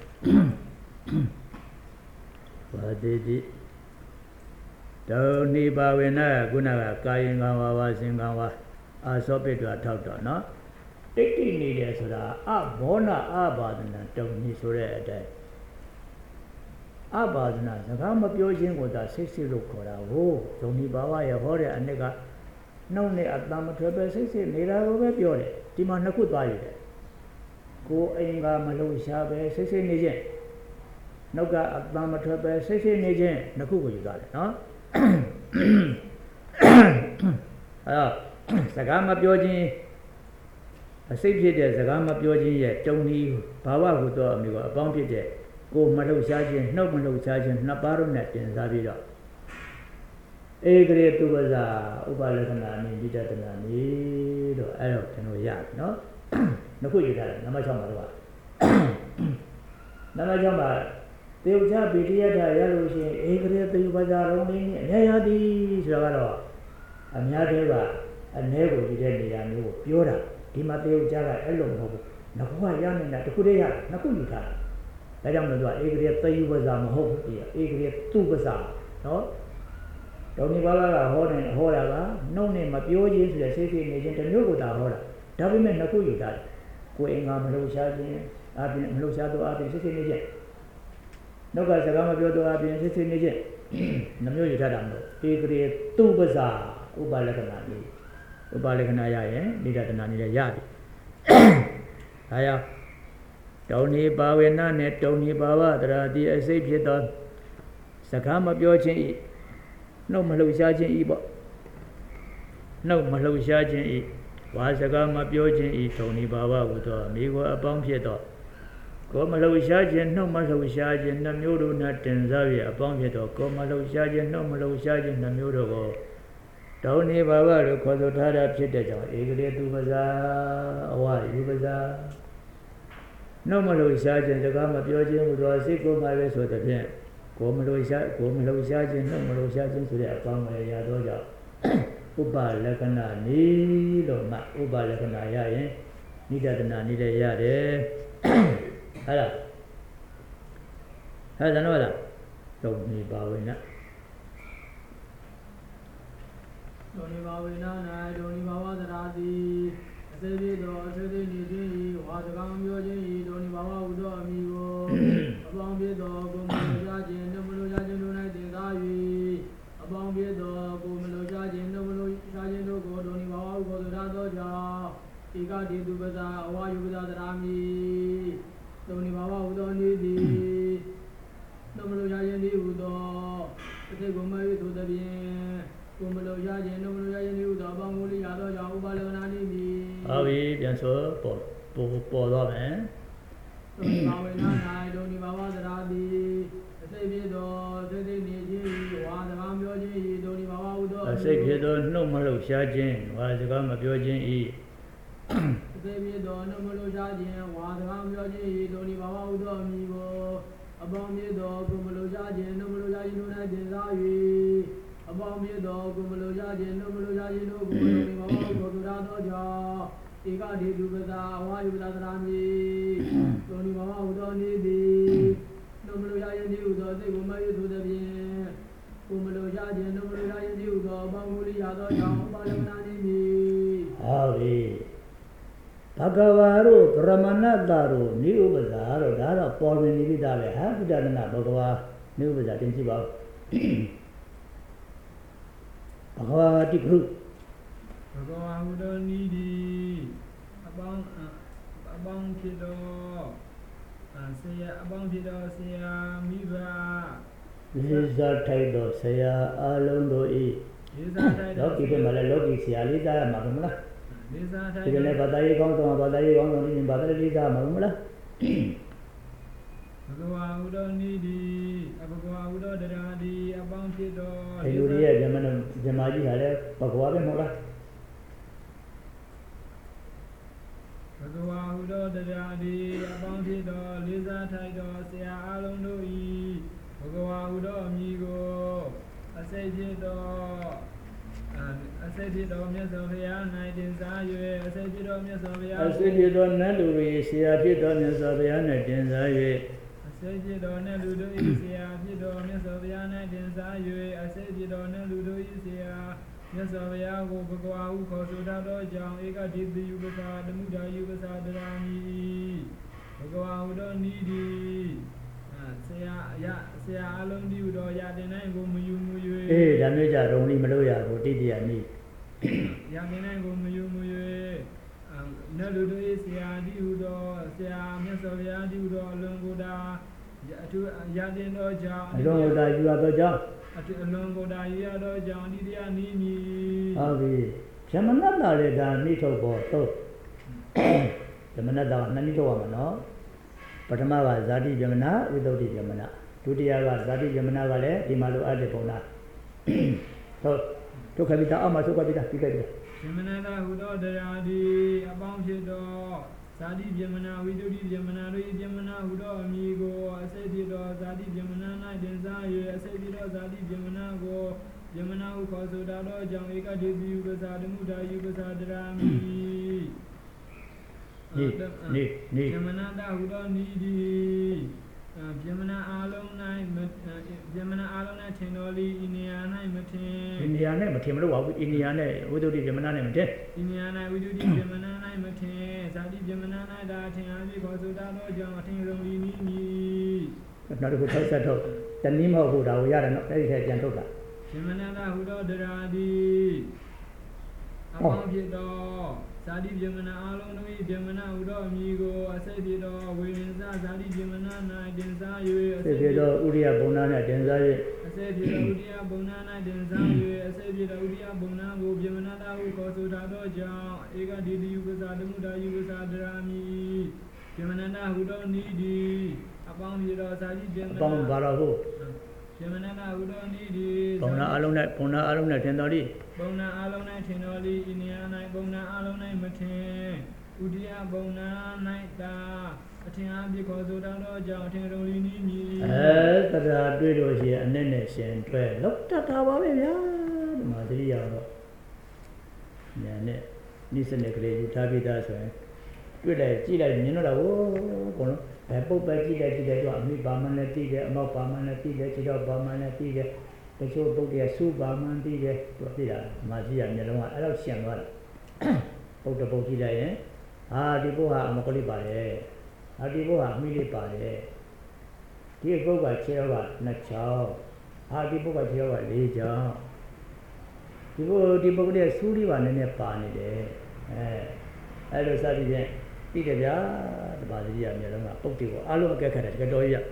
ဝါသေတိဒုနိဘာဝေနခုနကကာယင်ကံဝါဝါစင်ကံဝါအာသောပိတ္တထောက်တော့နော်တိတ်တိနေတယ်ဆိုတာအဘောနာအဘာဒနာတုံနိဆိုတဲ့အတိုင်းအဘာဒနာစကားမပြောခြင်းကိုသာစိတ်စိတ်လို့ခေါ်တာကိုဒုနိဘာဝရဟောတဲ့အနှစ်ကနှုတ်နဲ့အတံမထွက်ပဲစိတ်စိတ်နေတာကိုပဲပြောတယ်ဒီမှာနှစ်ခုသွားရတယ်ကိုယ်အိမ်ကမလို့ရှားပဲစိတ်စိတ်နေခြင်းနှုတ်ကအတံမထွက်ပဲစိတ်စိတ်နေခြင်းနှစ်ခုကိုယူသွားတယ်နော်အဲတော့စကားမပြောခြင်းအစိတ်ဖြစ်တဲ့စကားမပြောခြင်းရဲ့တုံဤဘာဝဟုသောအမျိုးကအပေါင်းဖြစ်တဲ့ကိုယ်မလှုပ်ရှားခြင်းနှုတ်မလှုပ်ရှားခြင်းနှစ်ပါးတို့နဲ့တင်စားပြီးတော့ဧကရေတုပဇာဥပလက္ခဏာနိဒိဋ္ဌတနာနိတော့အဲ့တော့ကျွန်တော်ရတယ်နော်နှစ်ခုယူထားတယ်နံပါတ်၆မှာတော့နံပါတ်၆မှာတေဝချဗိတိယတာရလို့ရှိရင်ဧကရေတုပဇာလုံးလေးနဲ့အများရသည်ဆိုတော့အများတွေကအနည်းကိုဒီတဲ့နေရာမျိုးကိုပြောတာဒီမှာတေဝချကအဲ့လိုမဟုတ်ဘူးနှစ်ခုကရနေတာတစ်ခုတည်းရနှစ်ခုယူထားတယ်ဒါကြောင့်မလို့သူကဧကရေသေယပဇာမဟုတ်ဘူးဒီဧကရေတုပဇာနော်ဒုံနိဘာဝကဟောတယ်ဟောတာကနှုတ်နဲ့မပြောခြင်းဆိုတဲ့စိတ်စိတ်နေခြင်းတစ်မျိုးကိုသာဟောတာဒါပေမဲ့နှစ်ခုယူထားတယ်ကိုယ်အင်္ဂါမလှုပ်ရှားခြင်းအပြင်မလှုပ်ရှားတော့အပြင်စိတ်စိတ်နေခြင်းနှုတ်ကစကားမပြောတော့အပြင်စိတ်စိတ်နေခြင်းနှမျိုးယူထားတာမလို့ဧကရေတုပဇာဥပလက္ခဏာလေးဥပလက္ခဏာရရင်နိဒတနာနည်းလည်းရပြီဒါကြောင့်တုံနိဘာဝေနနဲ့တုံနိဘာဝတရာတိအစိတ်ဖြစ်သောစကားမပြောခြင်းဤနှုတ်မလှုပ်ရှားခြင်းဤပေါ့နှုတ်မလှုပ်ရှားခြင်းဤဝါစကားမပြောခြင်းဤတုံနိဘာဝဟုသောမိကိုအပေါင်းဖြစ်သောကိုမလှုပ်ရှားခြင်းနှုတ်မလှုပ်ရှားခြင်းနှမျိုးတို့နဲ့တင်စား၍အပေါင်းဖြစ်သောကိုမလှုပ်ရှားခြင်းနှုတ်မလှုပ်ရှားခြင်းနှမျိုးတို့ကိုတုံနိဘာဝလို့ခေါ်ဆိုထားတာဖြစ်တဲ့ကြောင့်ဧကရေတုပဇာအဝယူပဇာနှုတ်မလှုပ်ရှားခြင်းစကားမပြောခြင်းဟူသောစိတ်ကိုမှပဲဆိုတဲ့ဖြင့်ကိုမလှုပ်ရှားကိုမလှုပ်ရှားခြင်းနှုတ်မလှုပ်ရှားခြင်းဆိုတဲ့အပေါင်းပဲရသောကြောင့်ဥပလက္ခဏာနိလို့မှဥပလက္ခဏာရရင်နိဒတနာနိလည်းရတယ်ဟုတ်လားဟဲ့ဒါတော့လားတုံနိဘာဝေနဒုနိဘာဝေန၌ဒုနိဘာဝသရာတိအစေပြေသောအထွေထွေနေခြင်းဤဝါစကားပြောခြင်းဤဒုနိဘာဝဟုသောအမည်ကိုအပေါင်းပြသောကိုမလိုချခြင်းနှုတ်မလိုချခြင်းတို့၌တင်စား၍အပေါင်းပြသောကိုမလိုချခြင်းနှုတ်မလိုချခြင်းတို့ကိုဒုနိဘာဝဟုခေါ်ဆိုထားသောကြောင့်ဧကတိတုပဇာအဝယုပဇာသရာမိဒုနိဘာဝဟုသောနေသည်နှုတ်မလိုချခြင်းသည်ဟုသောအသိကိုမ၍သို့သဖြင့်ကိုမလိုရခြင်းနှုတ်မလိုရခြင်းတို့သောအပေါင်းကိုလိရသောကြောင့်ဥပါလက္ခဏာနိမိဟုတ်ပြီပြန်ဆိုပေါ်ပေါ်ပေါ်တော့မယ်ဒုနိဘာဝေန၌ဒုနိဘာဝသရာတိအစိတ်ဖြစ်သောစိတ်သိနေခြင်းဝါစကားပြောခြင်းဤဒုနိဘာဝဟုသောအစိတ်ဖြစ်သောနှုတ်မလှုပ်ရှားခြင်းဝါစကားမပြောခြင်းဤအစိတ်ဖြစ်သောနှုတ်မလှုပ်ရှားခြင်းဝါစကားမပြောခြင်းဤဒုနိဘာဝဟုသောအမည်ကိုအပေါင်းဖြစ်သောကိုမလှုပ်ရှားခြင်းနှုတ်မလှုပ်ရှားခြင်းတို့၌တင်စား၍အပေါင်းဖြစ်သောကိုမလိုချခြင်းနှုတ်မလိုချခြင်းတို့ကိုဒုနိဘာဝဟုခေါ်ဆိုထားသောကြောင့်ဧကတိတုပဇာအဝယုပဇာသရာမိဒုနိဘာဝဟုသောနေသည်၍သူသည်ဖြင့်ကိုမလိုရခြင်းတို့မလိုရခြင်းပြုသောဘောင်းမူလီရသောကြောင့်ပါလမနာနေမည်ဟုတ်ပြီဘဂဝါတို့ဗရမဏတ္တတို့နိဥပဇာတို့ဒါတော့ပေါ်မြင်နေပြီသားပဲဟာဘုဒ္ဓနာဘဂဝါနိဥပဇာတင်ကြည့်ပါဦးဘဂဝါတိခုဘဂဝါဟုသောနိဒီအပေါင်းအပေါင်းဖြစ်သောဆရာအပေါင်းဖြစ်သောဆရာမိဘလေးစားထိုက်သောဆရာအလုံးတို့ဤလေးစားထိုက်သောလောကီဖြစ်မှာလဲလောကီဆရာလေးစားရမှာမလားလေးစားထိုက်ဒီကနေ့ဘာသာရေးကောင်းဆောင်ဘာသာရေးကောင်းဆောင်ဒီဘာသာလေးစားမှာမလားဘဂဝါဟုသောနိဒီအဘဂဝါဟုသောတရားဒီအပေါင်းဖြစ်သောဒီလူတွေရဲ့ဇမနဇမာကြီးဟာလဲဘဂဝါပဲမဟုတ်လားဘဂဝါဟုသောတရားဒီအပေါင်းဖြစ်သောလေးစားထိုက်သောဆရာအလုံးတို့ဤဘဂဝါဟုသောအမည်ကိုအစိတ်ဖြစ်သောအစိတ်ဖြစ်သောမြတ်စွာဘုရား၌တင်စား၍အစိတ်ဖြစ်သောမြတ်စွာဘုရားအစိတ်ဖြစ်သောနတ်လူတွေဆရာဖြစ်သောမြတ်စွာဘုရား၌တင်စား၍အစိတ်ဖြစ်သောနတ်လူတို့ဤဆရာဖြစ်သောမြတ်စွာဘုရား၌တင်စား၍အစိတ်ဖြစ်သောနတ်လူတို့ဤဆရာမြတ်စွာဘုရားကိုဘဂဝါဟုခေါ်ဆိုတတ်သောကြောင့်ဧကတိတိယုပ္ပစာတမှုတာယုပ္ပစာတရာမိဘဂဝါဟုသောနိဒီဆရာရဆရာအလုံးဒီဟုသောရတင်နိုင်ကိုမယူမူ၍အေးဒါမျိုးကြရုံလိမလို့ရဘူးတိတိယနိရတင်နိုင်ကိုမယူမူ၍နတ်လူတို့၏ဆရာဒီဟုသောဆရာမြတ်စွာဘုရားဒီဟုသောအလုံးကိုတာအထူးရတင်သောကြောင့်အလုံးကိုတာယူရသောကြောင့်အထူးအလုံးကိုတာယူရသောကြောင့်ဒီတရားနိမီဟုတ်ပြီဇမနတ္တလည်းဒါနှိထုတ်ပေါ်တော့ဇမနတ္တကနှစ်နှိထုတ်ရမှာနော်ပထမကဇာတိဗြဟ္မဏဝိသုဒ္ဓိဗြဟ္မဏဒုတိယကဇာတိဗြဟ္မဏကလည်းဒီမှာလိုအပ်တဲ့ပုံလားဟုတ်ဒုက္ခပိတာအောက်မှာသုခပိတာပြီးခဲ့ပြီဗြဟ္မဏတာဟုသောတရားဒီအပေါင်းဖြစ်သောဇာတိဗြဟ္မဏဝိသုဒ္ဓိဗြဟ္မဏတို့၏ဗြဟ္မဏဟုသောအမည်ကိုအစိတ်ဖြစ်သောဇာတိဗြဟ္မဏ၌တင်စား၍အစိတ်ဖြစ်သောဇာတိဗြဟ္မဏကိုဗြဟ္မဏဟုခေါ်ဆိုတတ်သောကြောင့်ဧကတိတိယုပ္ပစာတမှုတာယုပ္ပစာတရာမိနိနိနိဗြဟ္မဏတာဟုသောနိဒီဗြဟ္မဏအာလုံး၌ဗြဟ္မဏအာလုံး၌ထင်တော်လီဤနေရာ၌မထင်ဤနေရာ၌မထင်မလို့ပါဘူးဤနေရာ၌ဝိသုဒ္ဓိဗြဟ္မဏ၌မထင်ဤနေရာ၌ဝိသုဒ္ဓိဗြဟ္မဏ၌မထင်ဇာတိဗြဟ္မဏ၌သာထင်အားဖြင့်ခေါ်ဆိုတတ်သောကြောင့်အထင်ဆုံးလီနိမိနောက်တစ်ခုထောက်ဆက်ထုတ်တနည်းမဟုတ်ဘူးဒါကိုရတယ်နော်အဲ့ဒီထဲပြန်ထုတ်တာဗြဟ္မဏတာဟုသောတရားဒီအပေါင်းဖြစ်သောဇာတိဗြဟ္မဏအလုံးတို့၏ဗြဟ္မဏဟုသောအမည်ကိုအစိတ်ဖြစ်သောဝိဉ္ဇဇာတိဗြဟ္မဏ၌တင်စား၍အစိတ်ဖြစ်သောဥရိယဘုံနာ၌တင်စား၍အစိတ်ဖြစ်သောဥရိယဘုံနာ၌တင်စား၍အစိတ်ဖြစ်သောဥရိယဘုံနာကိုဗြဟ္မဏတာဟုခေါ်ဆိုတတ်သောကြောင့်ဧကတိတိယုပ္ပစာတမှုတာယုပ္ပစာတရာမိဗြဟ္မဏတာဟုသောနိဒီအပေါင်းဖြစ်သောဇာတိဗြဟ္မဏအပေါင်းဘာလို့ဟုတ်ဗြဟ္မဏတာဟုသောနိဒီဘုံနာအလုံး၌ဘုံနာအလုံး၌ထင်တော်သည်ဘုံနာအလုံး၌ထင်တော်သည်ဤနေရာ၌ဘုံနာအလုံး၌မထင်ဥဒိယဘုံနာ၌သာအထင်အားဖြင့်ခေါ်ဆိုတတ်သောကြောင့်အထင်တော်လီနိမည်အဲတရားတွေ့လို့ရှိရင်အနဲ့နဲ့ရှင်တွဲလောက်တတ်တာပါပဲဗျာဒီမှာသတိရတော့ညာနဲ့နိစ္စနဲ့ကလေးယူထားပြီးသားဆိုရင်တွေ့လိုက်ကြည့်လိုက်မြင်တော့ဟိုဘုံလုံးဘယ်ပုတ်ပဲကြည့်လိုက်ကြည့်လိုက်တော့အမိပါမနဲ့တည်တယ်အမောက်ပါမနဲ့တည်တယ်ခြေတော့ပါမနဲ့တည်တယ်တချို့ပုတ်တွေကစူးပါမှန်းတည်တယ်သူသိတာမာကြီးရမျက်လုံးကအဲ့လောက်ရှင်းသွားတယ်ပုတ်တပုတ်ကြည့်လိုက်ရင်ဟာဒီပုတ်ဟာအမကလေးပါတယ်ဟာဒီပုတ်ဟာအမိလေးပါတယ်ဒီပုတ်ကခြေတော့ကနှစ်ချောင်းဟာဒီပုတ်ကခြေတော့ကလေးချောင်းဒီပုတ်ဒီပုတ်ကလေးစူးလေးပါနည်းနည်းပါနေတယ်အဲအဲ့လိုစသည်ဖြင့်သိတယ်ဗျာတပါးကြီးရမျက်လုံးကပုတ်တွေကိုအားလုံးအကဲခတ်တယ်တကယ်တော်ကြီးရ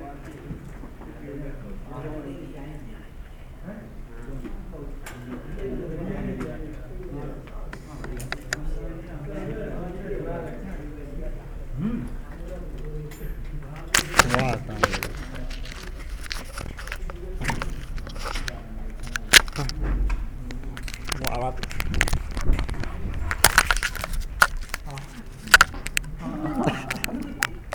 Wow.